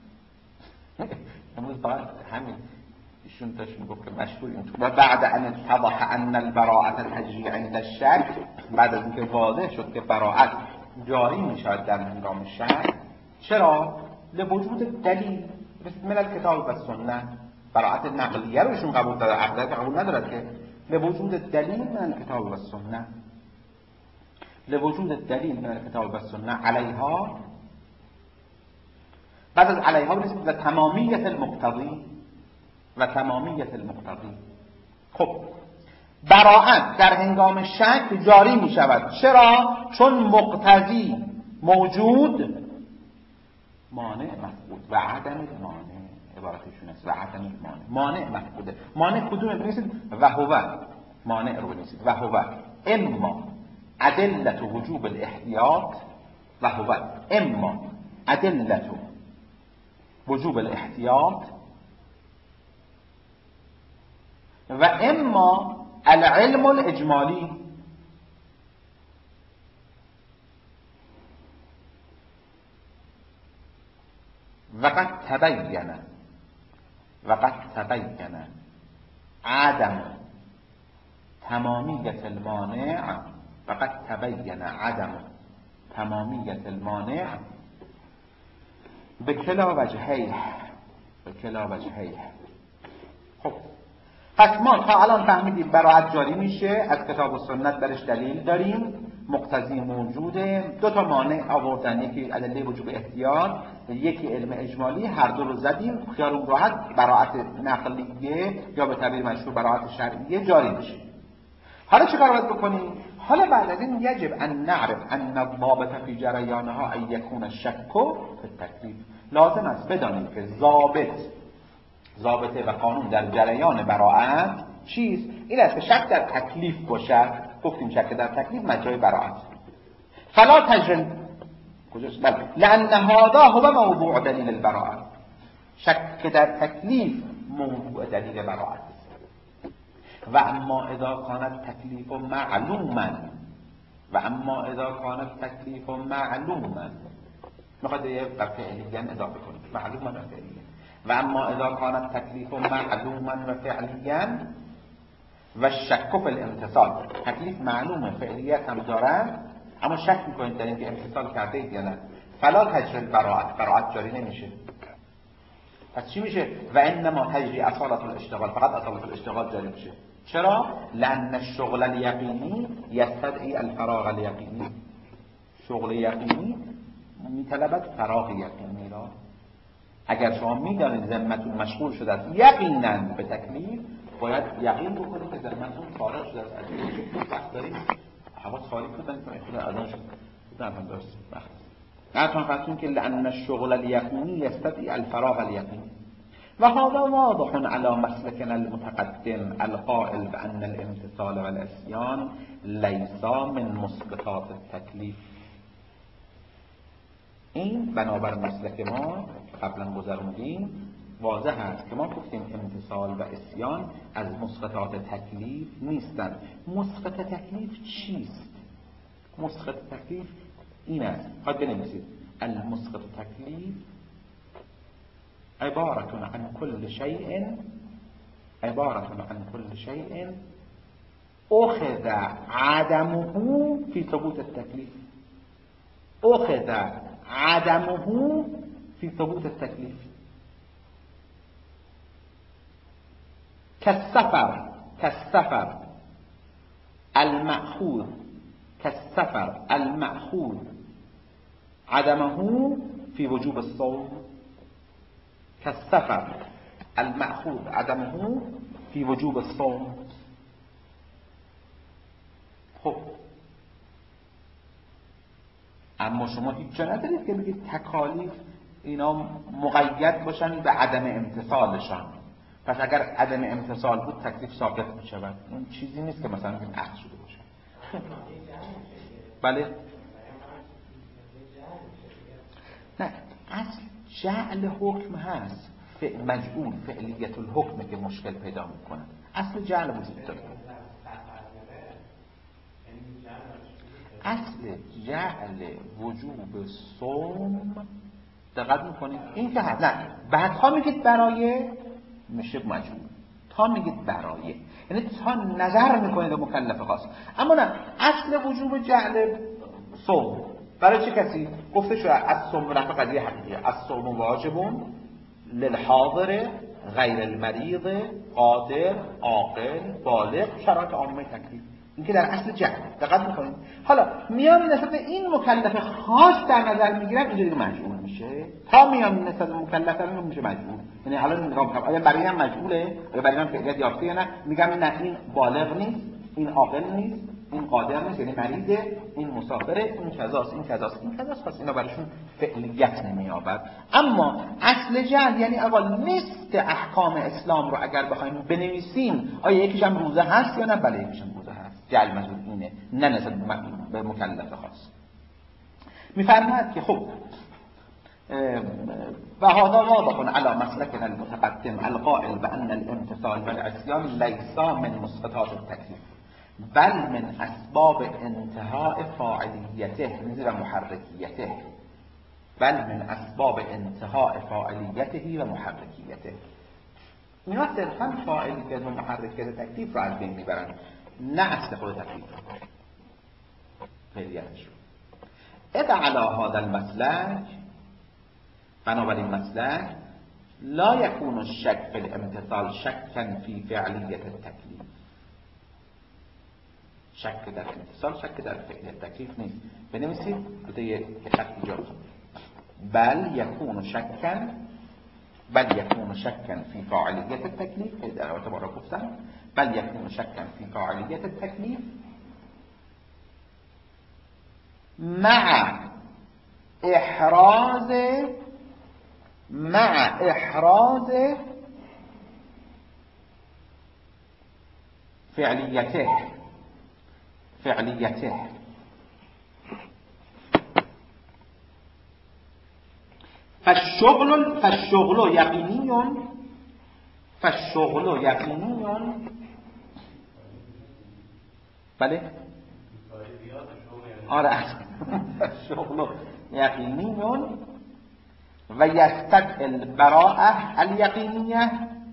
امروز فقط همین ایشون داشت میگفت که مشهور اینطور، و بعد ان اتضح ان البراءة تجری عند الشک، بعد از اینکه واضح شد که براءت جاری میشود در هنگام شک. چرا؟ لوجود دلیل من الکتاب و سنت. براءت نقلیه رو ایشون قبول داره، عقلیه قبول ندارد که. لوجود دلیل من الکتاب و سنت، لوجود دلیل من الکتاب و سنت علیها، بعد از علیها برسید و تمامیت المقتضی، و تمامیت المقتضی. خب براءت در هنگام شک جاری می شود. چرا؟ چون مقتضی موجود، مانع مفقود و عدم مانع، عبارتشون است و عدم مانع مفقوده. مانع کدومه؟ بنویسید و هو، مانع رو بنویسید و هو اما ادلت وجوب الاحتیاط، و هو اما ادلت وجوب الاحتیاط و اما العلم الاجمالی. وقد تبین عدم تمامیت المانع، وقد تبین عدم تمامیت المانع به کلا وجهیه. خب پس ما تا الان فهمیدیم براءت جاری میشه، از کتاب و سنت برش دلیل داریم، مقتضی موجوده، دو تا مانع آوردن، یکی ادله وجوب احتیاط، یکی علم اجمالی، هر دو رو زدیم، خیالون راحت براءت نقلیه یا به تعبیر مشهور براءت شرعیه جاری میشه. حالا چه کار باید بکنیم؟ حالا بعد از این یجب ان نعرف ان الضابط فی جریانها ان یکون الشک فی التکلیف. لازم است بدانیم که ضابطه و قانون در جریان براءت چیست؟ این است که شک در تکلیف باشد. گفتیم شک در تکلیف مجرای براءت. فلا تجرن کجاست؟ بله، لان هذا هو موضوع دلیل البراءت. شک در تکلیف موضوع دلیل براءت. و اما اذا کان التکلیف معلوما میخواد یه فعلیاً اضافه کنیم، معلوما و فعلیاً. و اما اذا کان التکلیف معلوما و فعلیاً و شک فی الامتصال، تکلیف معلومه فعلیت هم داره اما شک میکنید در اینکه امتصال کرده اید یا نه، فلا تجری براءت جاری نمیشه. پس چی میشه؟ و انما تجری اصالت الاشتغال، فقط اصالت الاشتغال جاری میشه. چرا؟ لان الشغل الیقینی یستدعی الفراغ الیقینی. شغل یقینی میطلبد فراغ یقینی را. اگر شما میدانید ذمتون مشغول شده است یقینا به تکلیف، باید یقین بکنید که ذمتون فارغ شده است از این وقت دارید حواس خالی کنید خود اذان شد نفهم درست وقت نتون فتون که لان الشغل الیقینی یستدعی الفراغ الیقینی. و هذا واضح على مسلكنا المتقدم القائل بأن الامتثال والعصيان ليس من مسقطات التکلیف. این بنابر مسلک ما قبلا گذروندیم واضح است که ما گفتیم امتثال و عصیان از مسقطات تکلیف نیستند. مسقط تکلیف چیست؟ مسقط تکلیف این است، خواهد بنویسید المسقط تکلیف عبارة عن كل شيء أخذ عدمه في ثبوت التكليف. أخذ عدمه في ثبوت التكليف كالسفر المأخوذ عدمه في وجوب الصوم. كالسفر المأخوذ عدمه في وجوب الصوم. خب اما شما هیچ جا ندارید که بگید تکالیف اینا مقید باشن به عدم امتصالشان. پس اگر عدم امتصال بود تکلیف ساقط می شود. این چیزی نیست که مثلا این اخذ شده باشه. بله نه، اصل جعل حکم هست، مجعول فعلیت الحکم که مشکل پیدا میکنه. اصل جعل وجود داره. اصل جعل وجوب صوم دقت میکنید این که هست. نه بعدها میگید برای میشه مجعول، تا میگید برای یعنی تا نظر میکنید به مکلف خاص. اما نه، اصل وجوب جعل صوم برای چه کسی گفته شده؟ از صوم رفع قضیه حقیقیه، از صوم واجبون للحاضر غیر المریض قادر عاقل بالغ شرایط عامه تکلیف. این که در اصل جهل دقت میکنید. حالا میان نسبت این مکلف خاص در نظر میگیرن، اینجا دیگه مجعول میشه. تا میان نسبت مکلف رو میشه مجعول. یعنی حالا نگاه میکنم آیا برای هم مجعوله، آیا برای هم فعلیت یافته یا نه. میگم نه این بالغ نیست، این عاقل نیست، این قادر نیست، یعنی مریضه، این مسافره، این کذاست، این کذاست، این کذاست. پس اینا براشون فعلیت نمی‌یابد. اما اصل جهل یعنی اول لیست احکام اسلام رو اگر بخوایم بنویسیم، آیا یکیش هم روزه هست یا نه؟ بله یکیش هم روزه هست. جهل منظور اینه، نه نسبت به مکلف خاص. می‌فرماید که خب و هذا واضح على مسلكنا المتقدم القائل بأن الامتثال والعصيان ليس من مسقطات التكليف بل من اسباب انتهاء فاعلیته و محرکیته. بل من اسباب انتهاء فاعلیته و محرکیته. اینا صرفا فاعلیت و محرکیت تکلیف رو از بین میبرن، نه اصل خود تکلیف رو، فعلیتش رو. اذ علی هذا المسلک، بنابراین مسلک لا يكون الشك في الامتثال شكا في فعلیت التکلیف. شک در امتثال شک در فعلیت التکلیف نیست. بنویسید البته یه خط ایجاد کنید. بل یکون شکا فی فاعلیت التکلیف. در البته بارا گفتم بل یکون شکا فی فاعلیت التکلیف مع احراز فعلیته فالشغل یقینی بله آره الشغل یقینی و یستدعی البراءة الیقینیه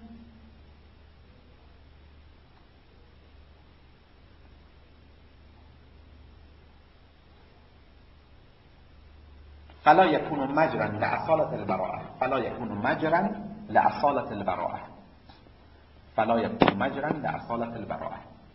فلا يكون مجرا لأصالة البراءة.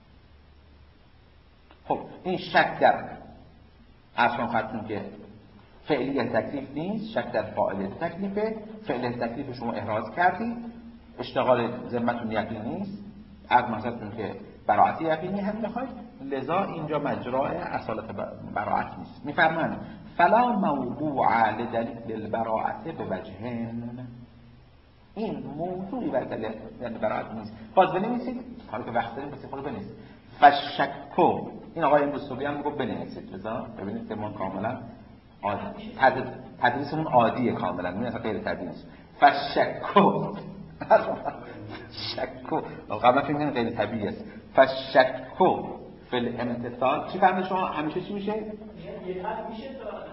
خب این شک در اصلا خدتون که فعلیت تکلیف نیست، شک در فاعلیت تکلیفه. فعلیت تکلیف شما احراز کردید، اشتغال ذمتون یقینی نیست، از مقصدتون که براءت یقینی هم میخواید، لذا اینجا مجرای اصالت براءت نیست. میفرمایند فلا موضوع لدلیل البراءت بوجهن. این موضوعی بر دلیل براءت نیست. باز بنویسید، حالا که وقت داریم پس خود بنویسید. فشکو، این آقای امروزی هم میگفت بنویسید، لذا ببینید که ما کاملا تدریسمون عادیه، کاملا این اصلا غیر طبیعی نیست. فشکو قبلا فکر کنید غیر طبیعی است. فشکو فی الامتثال چی فهمید شما؟ همیشه چی میشه؟ یه حد میشه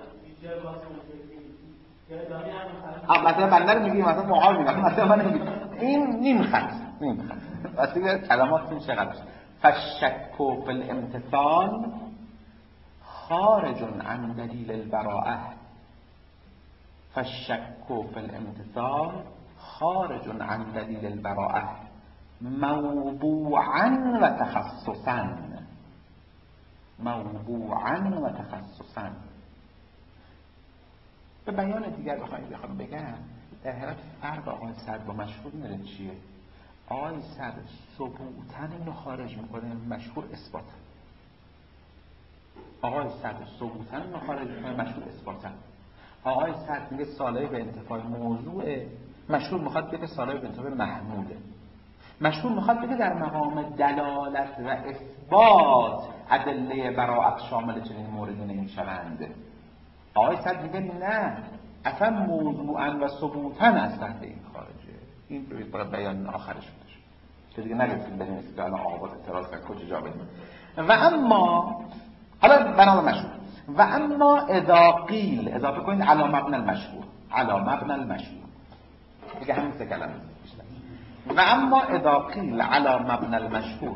مثلا بنده رو میگیم، مثلا محال میگیم، مثلا من نمیگیم این نیم خط واسه کلماتون چقدر. فشکو فی الامتثال خارج عن دلیل البراءة. فالشك في الامتثال خارج عن دلیل البراءة موضوعا و تخصصا. به بیان دیگر بخوام بگم، در حقیقت فرق آقای سعد با مشهور میره چیه؟ آقای سعد ثبوتن اینو خارج میکنه، مشهور اثباتن. آقای سعد ثبوتن اینو خارج میکنه، مشهور اثباتن. آقای سعد میگه سالای به انتفاع موضوعه، مشهور میخواد بگه سالای به انتفاع محموله. مشهور میخواد بگه در مقام دلالت و اثبات ادله براءت شامل چنین موردی نمیشوند. آقای سعد میگه نه، اصلا موضوعا و ثبوتن از تحت این خارجه. این بیان آخرش بوده که دیگه نگفتیم بنویسید که الان آقا اعتراض کرد کجا جا بدیم. و اما حالا بنام مشهور و اما اذا قیل، اضافه کنید علی مبنی المشهور، دیگه همین سه کلمه. و اما اذا قیل علی مبنی المشهور،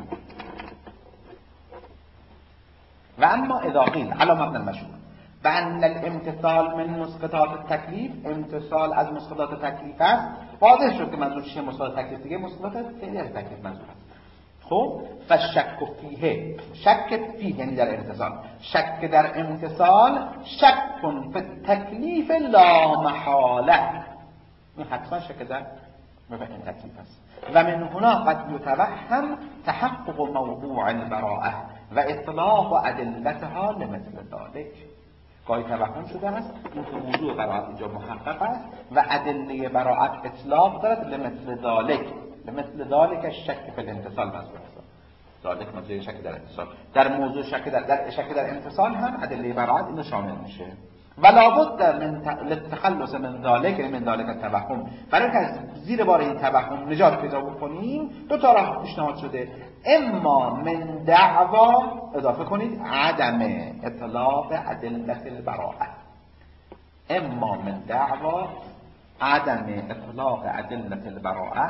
و ان الامتثال من مسقطات التکلیف، امتثال از مسقطات تکلیف است. واضح شد که منظور چیه مسقطات تکلیف؟ دیگه مسقطات فعلیت تکلیف منظور است. خب فشک فیه، شک فیه یعنی در امتثال، شک در امتثال شک فی التکلیف لا محاله، این حتما شک در این تکلیف است. و من هنا قد یتوهم تحقق موضوع البراءه و اطلاق ادلتها لمثل ذلك. گاهی توهم شده است این که موضوع براءت اینجا محقق است و ادله براءت اطلاق دارد لمثل ذلك الشک فی الامتثال مذکور است. ذلك مجرد شک در امتثال، در موضوع شک در امتثال هم ادله براءت اینو شامل میشه. ولا بد من التخلص من ذلك التوهم. برای که از زیر بار این توهم نجات پیدا بکنیم دو تا راه پیشنهاد شده. اما من دعوا، اضافه کنید عدم اطلاق ادله البراءه، اما من دعوا عدم اطلاق ادله البراءه،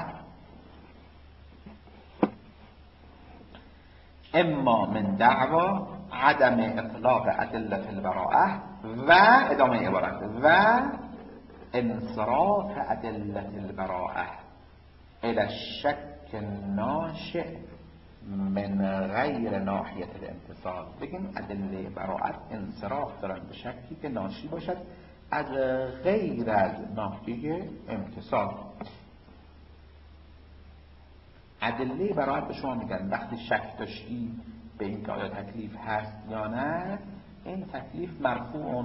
اما من دعوا عدم اطلاق ادله البراءه و ادامه عبارت و انصراف ادله البراءه الى الشک ناشئ من غیر ناحیه الامتصال. بگیم ادله براءت انصراف دارن به شکی که ناشی باشد از غیر از ناحیه امتصال. ادله براءت به شما میگن وقتی شک داشتی به این که آیا تکلیف هست یا نه، این تکلیف مرفوع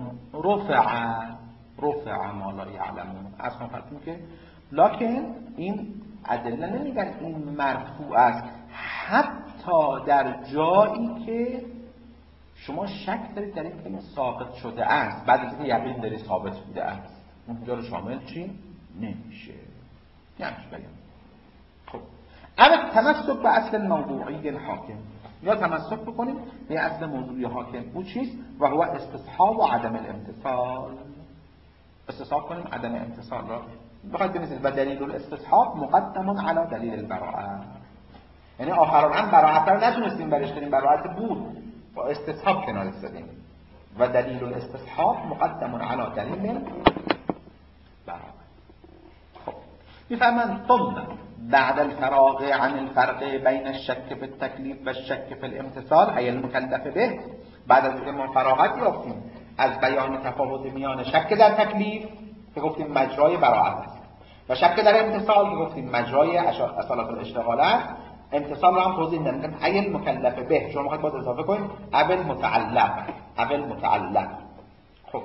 رفع ما لا یعلمون. از خواهیم که لکن این ادله نمیگن این مرفوع است حتی در جایی که شما شک دارید در این که ثابت شده است، بعد از اینکه یقین دارید ثابت بوده است، اونجا رو شامل چی نمیشه. یعنی بیان خب اما تمسک به اصل موضوعی حاکم، یا تمسک بکنیم به اصل موضوعی حاکم. او چیست؟ و هو استصحاب و عدم الامتصال. استصحاب کنیم عدم امتصال را بخواید بنویسید و دلیل الاستصحاب مقدم علی دلیل البراءه. یعنی آخران براءت را نتونستیم برش کنیم، براءت بود با استصحاب کنارش زدیم و دلیل الاستصحاب مقدم علی دلیل البراءه. خب میفهمن ثم بعد الفراغ عن الفرق بین الشک فی التکلیف و الشک فی الامتصال ای المکلف به، بعد از اینکه ما فراغت یافتیم از بیان تفاوت میان شک در تکلیف که گفتیم مجرای براءت است و شک در امتصال که گفتیم مجرای اصالت الاشتغال است، امتصال رو هم توضیح میدم ای المکلف به. شما میخواید باید اضافه کنید اول متعلق. خب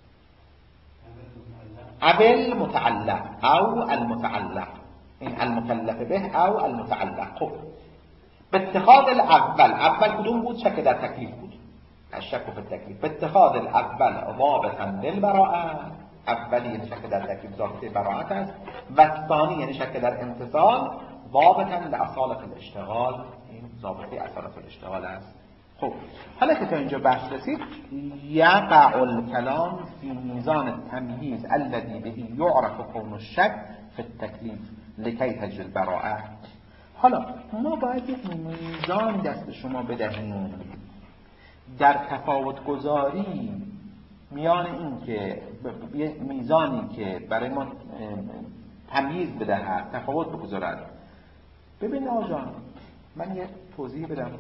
اول متعلق او المتعلق، این المکلف به او المتعلق. خب به اتخاذ اول کدوم بود؟ شک در تکلیف بود، الشک فی التکلیف. به اتخاذ الاول ضابطا للبراءه، اولی یعنی شک در تکلیف ضابطه براءت است و ثانی یعنی شک در امتصال ضابطا لاصالت الاشتغال، این ضابطه اصالت الاشتغال است. خب حالا که تا اینجا بحث رسید، یقع الکلام فی میزان التمییز الذی به یعرف کون الشک فی التکلیف لکی تجری البراءه. حالا ما باید یک میزان دست شما بدهیم در تفاوت گذاری میان این که میزانی که برای ما تمییز بدهد، تفاوت بگذارد. ببین آجان من یه توضیح بدم.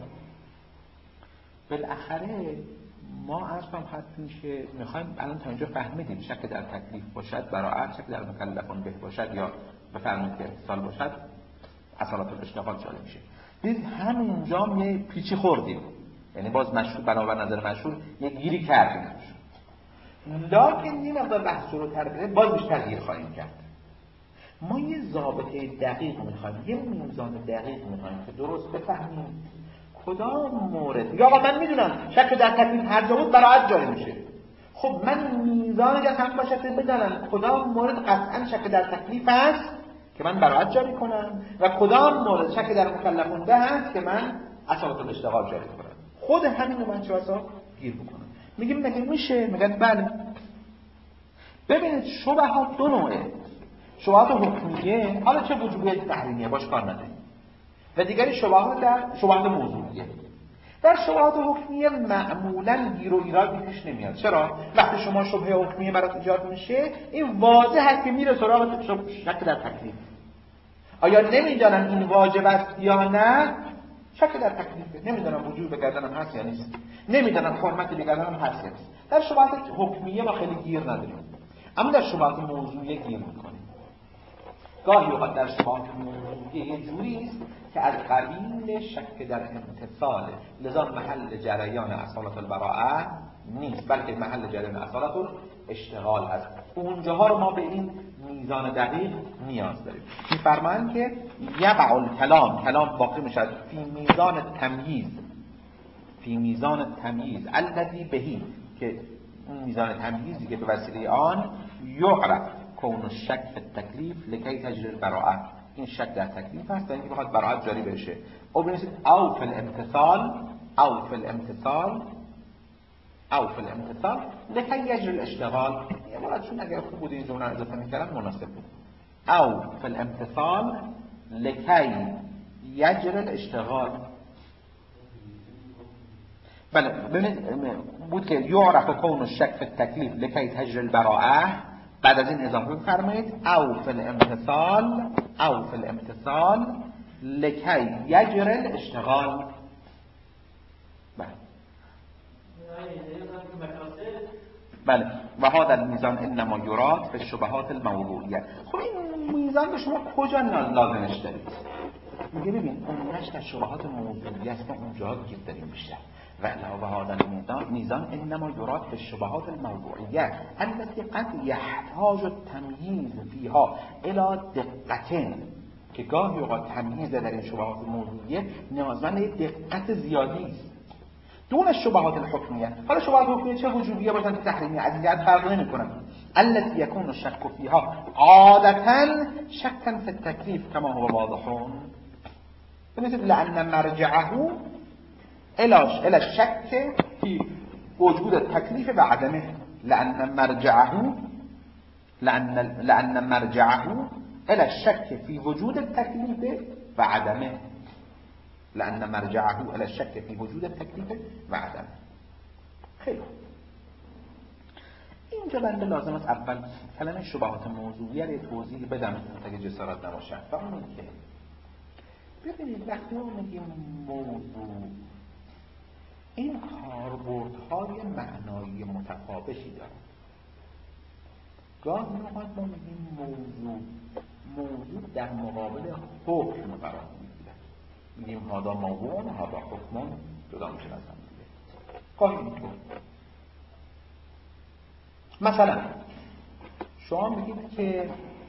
بالاخره ما اصلا حد میشه میخوایم الان تا اینجا فهمیدیم شک در تکلیف باشد براءت، شک در مکلفون به باشد یا بفرمایید که اتصال باشد اصالت الاشتغال جاری میشه. biz همینجا یه پیچی خوردیم، یعنی باز مشهور بنابر نظر مشهور یه گیری کردیم، لکن این مقدار بحث رو تر باز بیشتر گیر خواهیم کرد. ما یه ضابطه دقیق میخوایم، یه میزان دقیق میخوایم که درست بفهمیم کدام مورد. یا من میدونم شک در تکلیف هر جا بود براءت جاری میشه، خب من میزان هم باشه بدونم کدام مورد قطعا شک در تکلیف هست که من براءت جاری کنم و کدام مورد شک در مکلفون به هست که من اصالت الاشتغال جاری کنم. خود همین رو من چه واسه گیر بکنم. میگیم مگه میشه؟ میگن بله. ببینید شبهات دو نوعه، شبهات حکمیه، حالا چه وجوبیه تحریمیه باش کار نداریم، و دیگری شبهات موضوعیه. در شبهات حکمیه معمولا گیر و ایرادی پیش نمیاد. چرا؟ وقتی شما شبهه حکمیه برات ایجاد میشه، این واضحه که میره سراغ شک در تکلیف. آیا نمیدانم این واجب است یا نه؟ شک در تکلیفه. نمیدانم وجوب بگردنم هست یا نیست، نمیدانم حرمت بگردنم هست یا نیست. در شبهات حکمیه ما خیلی گیر نداریم، اما در شبهات موضوعیه گیر میکنیم. گاهی اوقات در شبهات موضوعیه یه جوری است که از قبیل شک در امتصال، لذا محل جریان اصالت البراءه نیست، بلکه محل جریان اصالت الاشتغال هست. اونجاها رو ما به این میزان دقیق نیاز داریم. میفرمایند که یقع الکلام، کلام باقی میشد فی میزان تمییز الذی بهی، که اون میزان تمییزی که به وسیله آن یعرف کون الشک فی التکلیف لکی تجری البراءه، این شک در تکلیف هست تا اینکه بخواد براءت جاری بشه. او بنویسید او فی الامتصال لکی یجری الاشتغال. یه مراد چون اگر خوب بود این جمله رو اضافه می‌کردم مناسب بود. او فی الامتصال لکی یجری الاشتغال. بله ببینید بود که یعرف کون الشک فی التکلیف لکی تجری البراءه، بعد از این اضافه فرمایید او فی الامتصال لکی یجر الاشتغال. بله و هذا المیزان انما یراد فی الشبهات الموضوعیه. خب این میزان به شما کجا لازمش دارید؟ میگه ببین اونش در شبهات موضوعیه است که اونجا گیر داریم بیشتر. و علاوه هذا المیزان انما یراد فی الشبهات الموضوعیه التي قد یحتاج التمییز فیها الی دقت، که گاهی اوقات تمییز در این شبهات موضوعیه نیازمند دقت زیادی است. دون الشبهات الحکمیه. حالا شبهات حکمیه چه وجوبیه باشن چه تحریمیه از این جهت فرق نمی‌کنه. التي يكون الشك فيها عادة شكا في التكليف كما هو واضح، مثل لأن مرجعه إلى الشك في وجود التكليف وعدمه. لأن مرجعه إلى الشك في وجود التكليف وعدمه. لأن مرجعه إلى الشك في وجود التكليف وعدمه. خیلی اینجا بنده لازم است اول کلمه شبهات موضوعیه رو توضیح بدم اگه جسارت نباشه. و اون که ببینید وقتی ما میگیم موضوع، این کاربردهای معنایی متفاوتی داره. گاهی اوقات ما میگیم موضوع در مقابل حکم قرار میگیره. میگیم هذا موضوع هذا حکم، جدا میشه از هم دیگه. گاهی اینطور. مثلا شما میگید که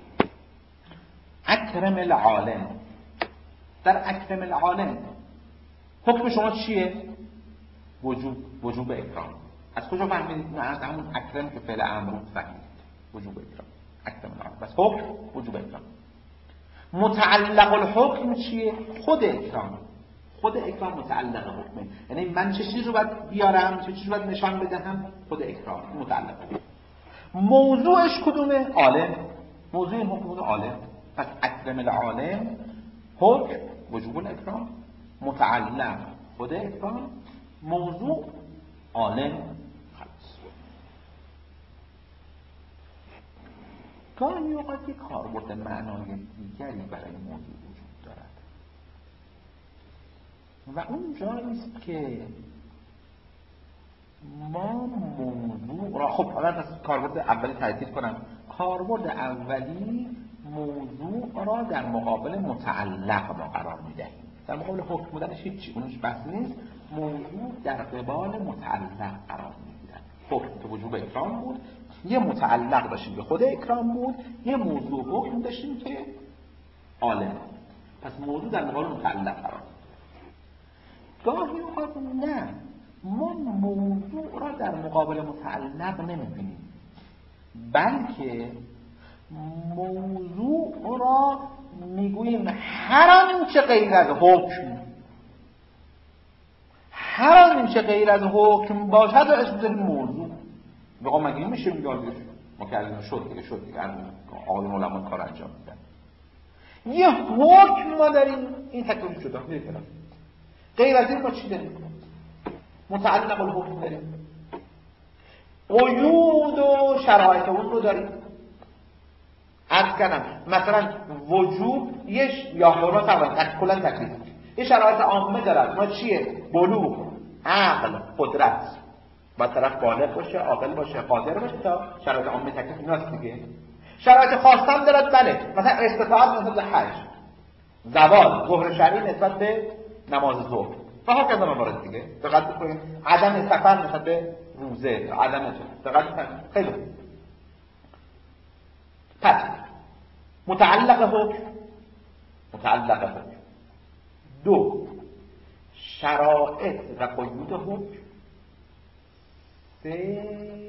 اکرم العالم. در اکرم العالم حکم شما چیه؟ وجوب اکرام. از کجا فهمیدید؟ نه از همون اکرم که فعل امر فهمید. وجوب اکرام. اکرم العالم بس حکم وجوب اکرام. متعلق الحکم چیه؟ خود اکرام. خود اکرام متعلق حکمه. یعنی من چه چیزی رو باید بیارم، چه چیزی رو باید نشان بدهم؟ خود اکرام متعلق حکم. موضوعش کدومه؟ عالم. موضوع این حکم عالم. پس اکرم العالم حکم وجوب الاکرام، متعلق خود اکرام، موضوع عالم. خلاص. گاهی اوقات یک کاربرد معنای دیگری برای موضوع وجود دارد و اون جایی است که ما موضوع را خب اول پس کاربرد اولی تاکید کنم. کاربرد اولی موضوع را در مقابل متعلق ما قرار میدهیم. در مقابل حکم بودنش هیچی اونش بحث نیست. موضوع در قبال متعلق قرار میگیرد. حکم که وجوب اکرام بود، یه متعلق داشتیم که خود اکرام بود، یه موضوع حکم داشتیم که عالم. پس موضوع در مقابل متعلق قرار میگیرد. گاهی اوقات نه، ما موضوع را در مقابل متعلق نمیبینیم، بلکه موضوع را میگوییم هر آنچه غیر از حکم، هر آنچه غیر از حکم باشد را اسم بذاریم موضوع. بگم مگه میشه میگه مکلم شد دیگه آقایون علما کار انجام میدن. یه حکم ما داریم، این تکلیف شده میدونم. غیر از این ما چی داریم؟ متعلق الحکم داریم، قیود و شرایط اون رو داریم. عرض کردم مثلا وجوب یا حرمت اول کلا تکلیف یه شرایط عامه دارد. ما چیه؟ بلوغ، عقل، قدرت. با طرف بالغ باشه، عاقل باشه، قادر باشه تا شرایط عامه تکلیف ایناست دیگه. شرایط خاصه هم دارد بله، مثلا استطاعت نسبت به حج، زوال، ظهر شرعی نسبت به نماز ظهر و ها کذا موارد دیگه. دقت بکنید عدم سفر نسبت به روزه، عدم دقت بکنید. خیلی پس متعلق حکم، دو شرایط و قیود حکم، سه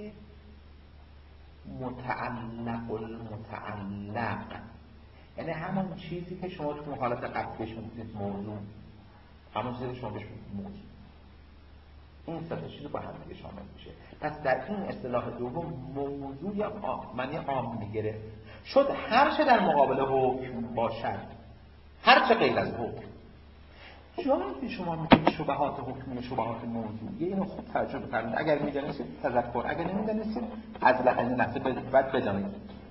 متعلق المتعلق، یعنی همون چیزی که شما تو حالت قبلش میگید موضوع، همون چیزی که شما بهش موضوع. این سه تا چیز با هم دیگه شامل میشه. پس در این اصطلاح دوم موضوع یا معنی عام میگیره. شد هر چه در مقابل حکم باشد، هر چه غیر از حکم. جایی که شما میگید شبهات حکمی و شبهات موضوعی، اینو خوب توجه بفرمایید. اگر میدونستید تذکر، اگر نمیدونستید از لحظه بعد بدانید.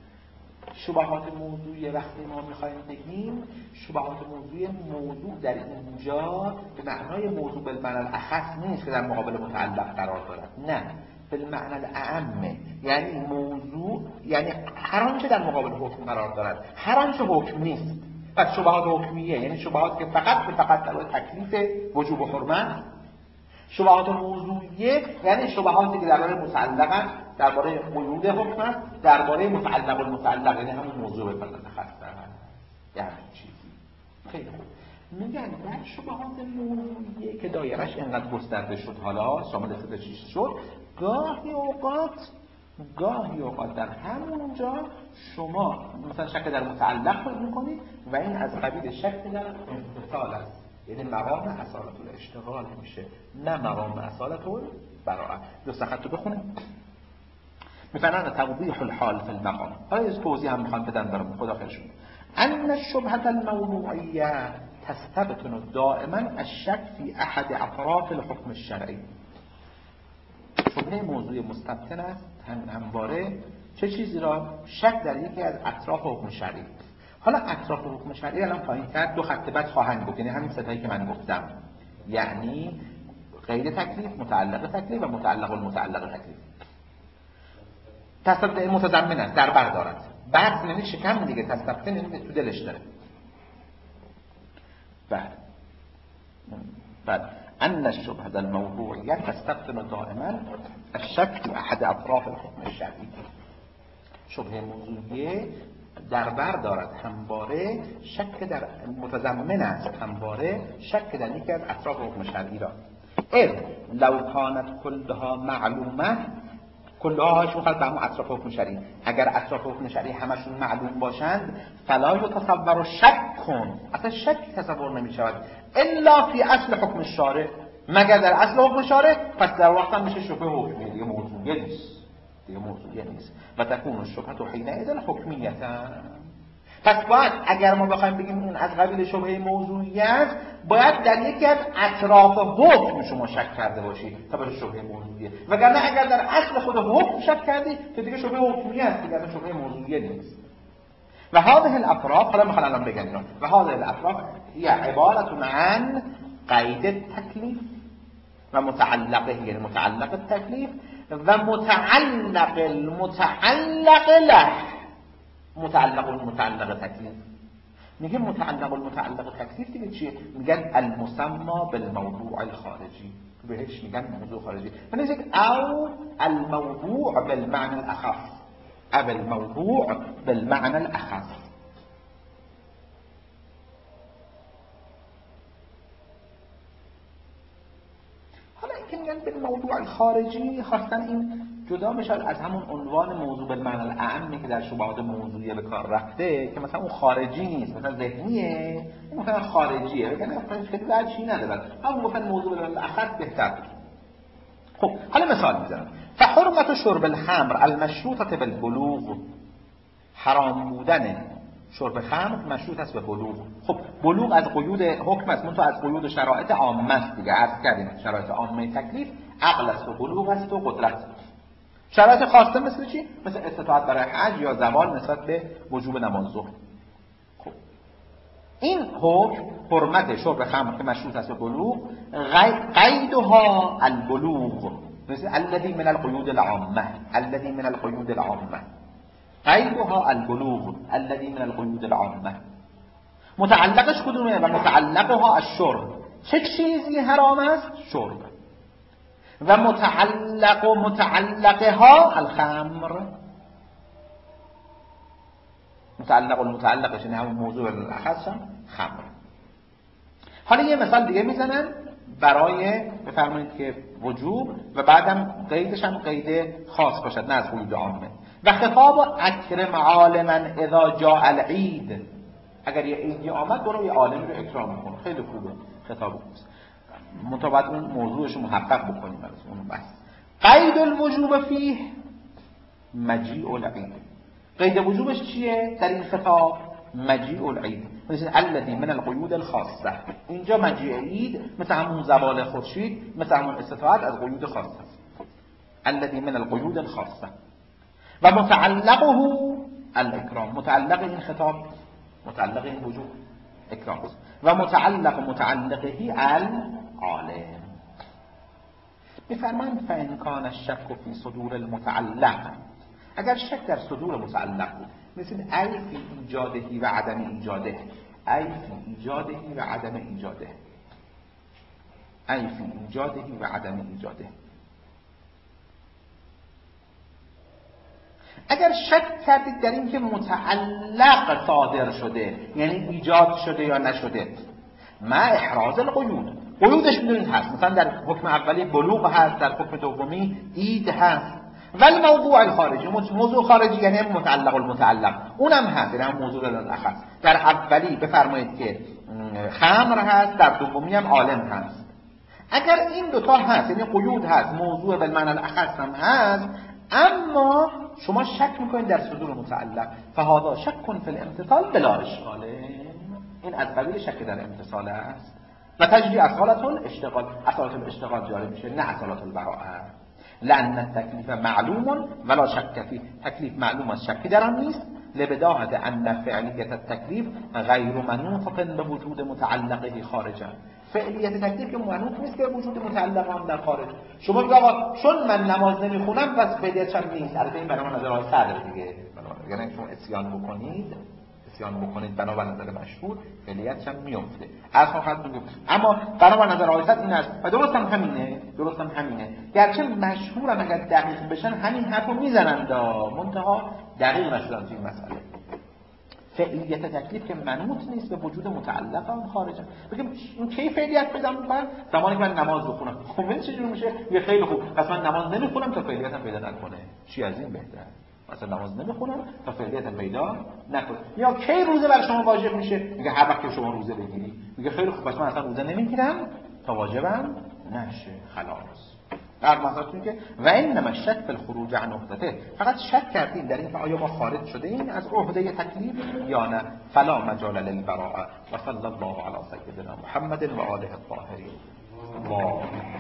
شبهات موضوعی وقتی ما میخوایم بگیم شبهات موضوع در اینجا به معنای موضوع بالمعنی الاخص نیست که در مقابل متعلق قرار دارد، نه، بالمعنی الاعم، یعنی موضوع یعنی هر آنچه در مقابل حکم قرار دارد، هر آنچه حکم نیست. پس شبهات حکمیه یعنی شبهات که فقط در تکلیف وجوب و حرمت. شبهات موضوعیه یعنی شبهاتی که درباره متعلقن، درباره قیود حکم است، درباره متعلق المتعلق یعنی همون موضوع به فضل خاصه یعنی چیزی. خیلی خوب. میگن در شبهات موضوعیه که دایرش اینقدر گسترده شد، حالا شامل 3 شد، گاهی اوقات در همونجا شما مثلا شک در متعلق پیدا می‌کنید و این از قبیل شک در انفصال است، یعنی مقام اصالت الاشتغال میشه، نه مقام اصالت البراءه. دو سخت رو بخونیم. مثلا توضیح الحال فی المقام، حالا از توضیح هم میخوام بدم برام، خدا خیرشون. ان الشبهه الموضوعیه تستبطن دائما الشك في احد اطراف الحكم الشرعی. شبهه موضوعی مستبطن است همواره چه چیزی را؟ شک در یکی از اطراف حکم شرعی. حالا اطراف حکم شرعی الان پایین تر 2 خط بعد خواهند گفت، یعنی همین ستایی که من گفتم، یعنی غیر تکلیف، متعلق تکلیف و متعلق المتعلق تکلیف. تستبطن متضمن است، در بر دارد. بعد یعنی شکم دیگه، تستبطن یعنی تو دلش داره. بعد ان الشبهه الموضوعیه تستبطن دائما الشك في احد اطراف الحكم الشرعی. شبهه موضوعیه در بر دارد همواره شک در متضمن است، همواره شک در یکی از اطراف حکم شرعی را. لو كانت كلها معلومه، کلها هاش میخواد به همون اطراف حکم شرعی، اگر اطراف حکم شرعی همشون معلوم باشند فلا یتصور شک کن، اصلا شک تصور نمی شود الا فی اصل حکم الشارع، مگر در اصل حکم شارع، پس در وقت هم میشه شبهه حکمی، دیگه موضوعیه نیست. و تکون الشبهه حینئذ حکمیه. پس باید اگر ما بخوایم بگیم این از قبیل شبهه موضوعیه است، باید در یکی از اطراف حکم شما شک کرده باشید تا بشه شبهه موضوعیه، وگرنه اگر در اصل خود حکم شک کردی که دیگه شبهه حکمیه است، دیگه شبهه موضوعیه نیست. و هذه الاطراف، حالا میخوام الان بگم اینا، و هذه الاطراف هي عبارة عن قید التکلیف و متعلقه، یعنی متعلق التکلیف و متعلق المتعلق له. متعلق المتعلق تکلیف، میگه متعلق المتعلق تکلیف دیگه چیه؟ میگن المسمى بالموضوع الخارجی، بهش میگن موضوع خارجی. یعنی او الموضوع بالمعنى الاخص، او الموضوع بالمعنى الاخص. حالا اینکه میگن بالموضوع الخارجی، خواستن این جدا بشه از همون عنوان موضوع بالمعنی الاعمی که در شبهات موضوعیه به کار رفته، که مثلا اون خارجی نیست، مثلا ذهنیه، این مثلا خارجیه، بگن خیلی وجهی نداره، همون گفتن موضوع بالمعنی الاخص بهتر بود. خب حالا مثال میزنم. فحرمت شرب الخمر المشروطه بالبلوغ، حرام بودن شرب خمر مشروط است به بلوغ. خب بلوغ از قیود حکم است، منتها از قیود شرایط عامه است دیگه، عرض کردیم شرایط عامه تکلیف عقل است و بلوغ است و قدرت. شرایط خاصه مثل چی؟ مثل استطاعت برای حج یا زوال نسبت به وجوب نماز ظهر. خب این حکم حرمت شرب خمر که مشروط است به بلوغ، قیدها البلوغ، مثل الذي من القيود العامه، الذي من القيود العامه، قیدها البلوغ الذي من القيود العامه. متعلقش کدومه؟ و متعلقها الشرب، چه چیزی حرام است؟ شرب. و متعلقها الخمر، متعلق المتعلقش یعنی همون موضوع الاخص هم خمر. حالا یه مثال دیگه میزنن برای بفرمایید که وجوب و بعدم قیدش هم قید خاص باشد نه از قیود عامه. و خطاب اکرم عالما اذا جاء العید، اگر یه عیدی آمد برو یه عالمی رو اکرام کن، خیلی خوبه خطاب خوبه، مطابقت اون موضوعش محقق بکنیم از اون بس. قید الوجوب فیه مجیء العید، قید وجوبش چیه در این خطاب؟ مجیء العید، مثل الذی من القیود الخاصه، اینجا مجیء عید مثل همون زوال خورشید، مثل همون استطاعت از قیود خاصه، الذی من القیود الخاصه. و متعلقه الاکرام، متعلق این خطاب، متعلق این وجود اکرام و متعلقه العالم. بفرمایند فإن کان الشک فی صدور المتعلق، اگر شک در صدور متعلق بود، مثل ای فی ایجادهی و عدم ایجاده، ای فی ایجادهی و عدم ایجاده، ای فی ایجادهی و عدم ایجاده، اگر شک کردید در این که متعلق صادر شده، یعنی ایجاد شده یا نشده، مع احراز القیود، قیودش میدونید هست، مثلا در حکم اولی بلوغ هست، در حکم دومی اید هست، ولی موضوع الخارجی، موضوع خارجی یعنی متعلق المتعلق، اونم هست، یعنی هم موضوع الاخص. در اولی بفرمایید که خمر هست، در دومی هم عالم هست. اگر این دوتا هست، یعنی قیود هست، موضوع بالمعنی الاخص هم هست، اما شما شک میکنید در صدور متعلق، فهذا شک فی الامتثال بلا اشکال، این از قبیل شک در امتثال است و تجری اصالت الاشتغال، اصالت الاشتغال جاری میشه، نه اصالت البراءه. لأن التکلیف معلوم ولا شک فیه، تکلیف معلوم است، شکی در آن نیست. لبداهة ان فعلیت التکلیف غیر منوطة بوجود متعلقه خارجا، فعلیت تکلیف که منوط نیست که وجود متعلق آن در خارج. شما میگه آقا چون من نماز نمیخونم پس فعلیتش هم نیست، البته این برای من نظر صدر دیگه، یعنی شما اسیان بکنید بنابر نظر مشهور فعلیتش هم میفته، اصلا خاطر میگم، اما بنابر نظر آیت این است و درست هم همینه، گرچه مشهورم اگر دقیق بشن همین حرفو میزنن، منتها دقیق نشدن تو این مسئله. فعلیت تکلیف که منوط نیست به وجود متعلق آن خارجه. بگیم این کی فعلیت پیدا میکنن؟ زمانی که من نماز بخونم. خب چجوری میشه؟ یه خیلی خوب، پس من نماز نمیخونم تا فعلیتم پیدا نکنه. چی از این بهتر؟ مثلا نماز نمیخونم تا فعلیتم پیدا نکنه. یا کی روزه بر شما واجب میشه؟ میگه هر وقت که شما روزه بگیری. میگه خیلی خوب، پس من اصلا روزه نمیگیرم تا واجبم نشه. خلاص. در مثلا که و انما الشک فی الخروج عن عهدته، فقط شک کردیم در این که آیا ما خارج شده ایم از عهده تکلیف یا نه. فلا مجال للبراءه و صلی الله علی سیدنا محمد و آله الطاهرین.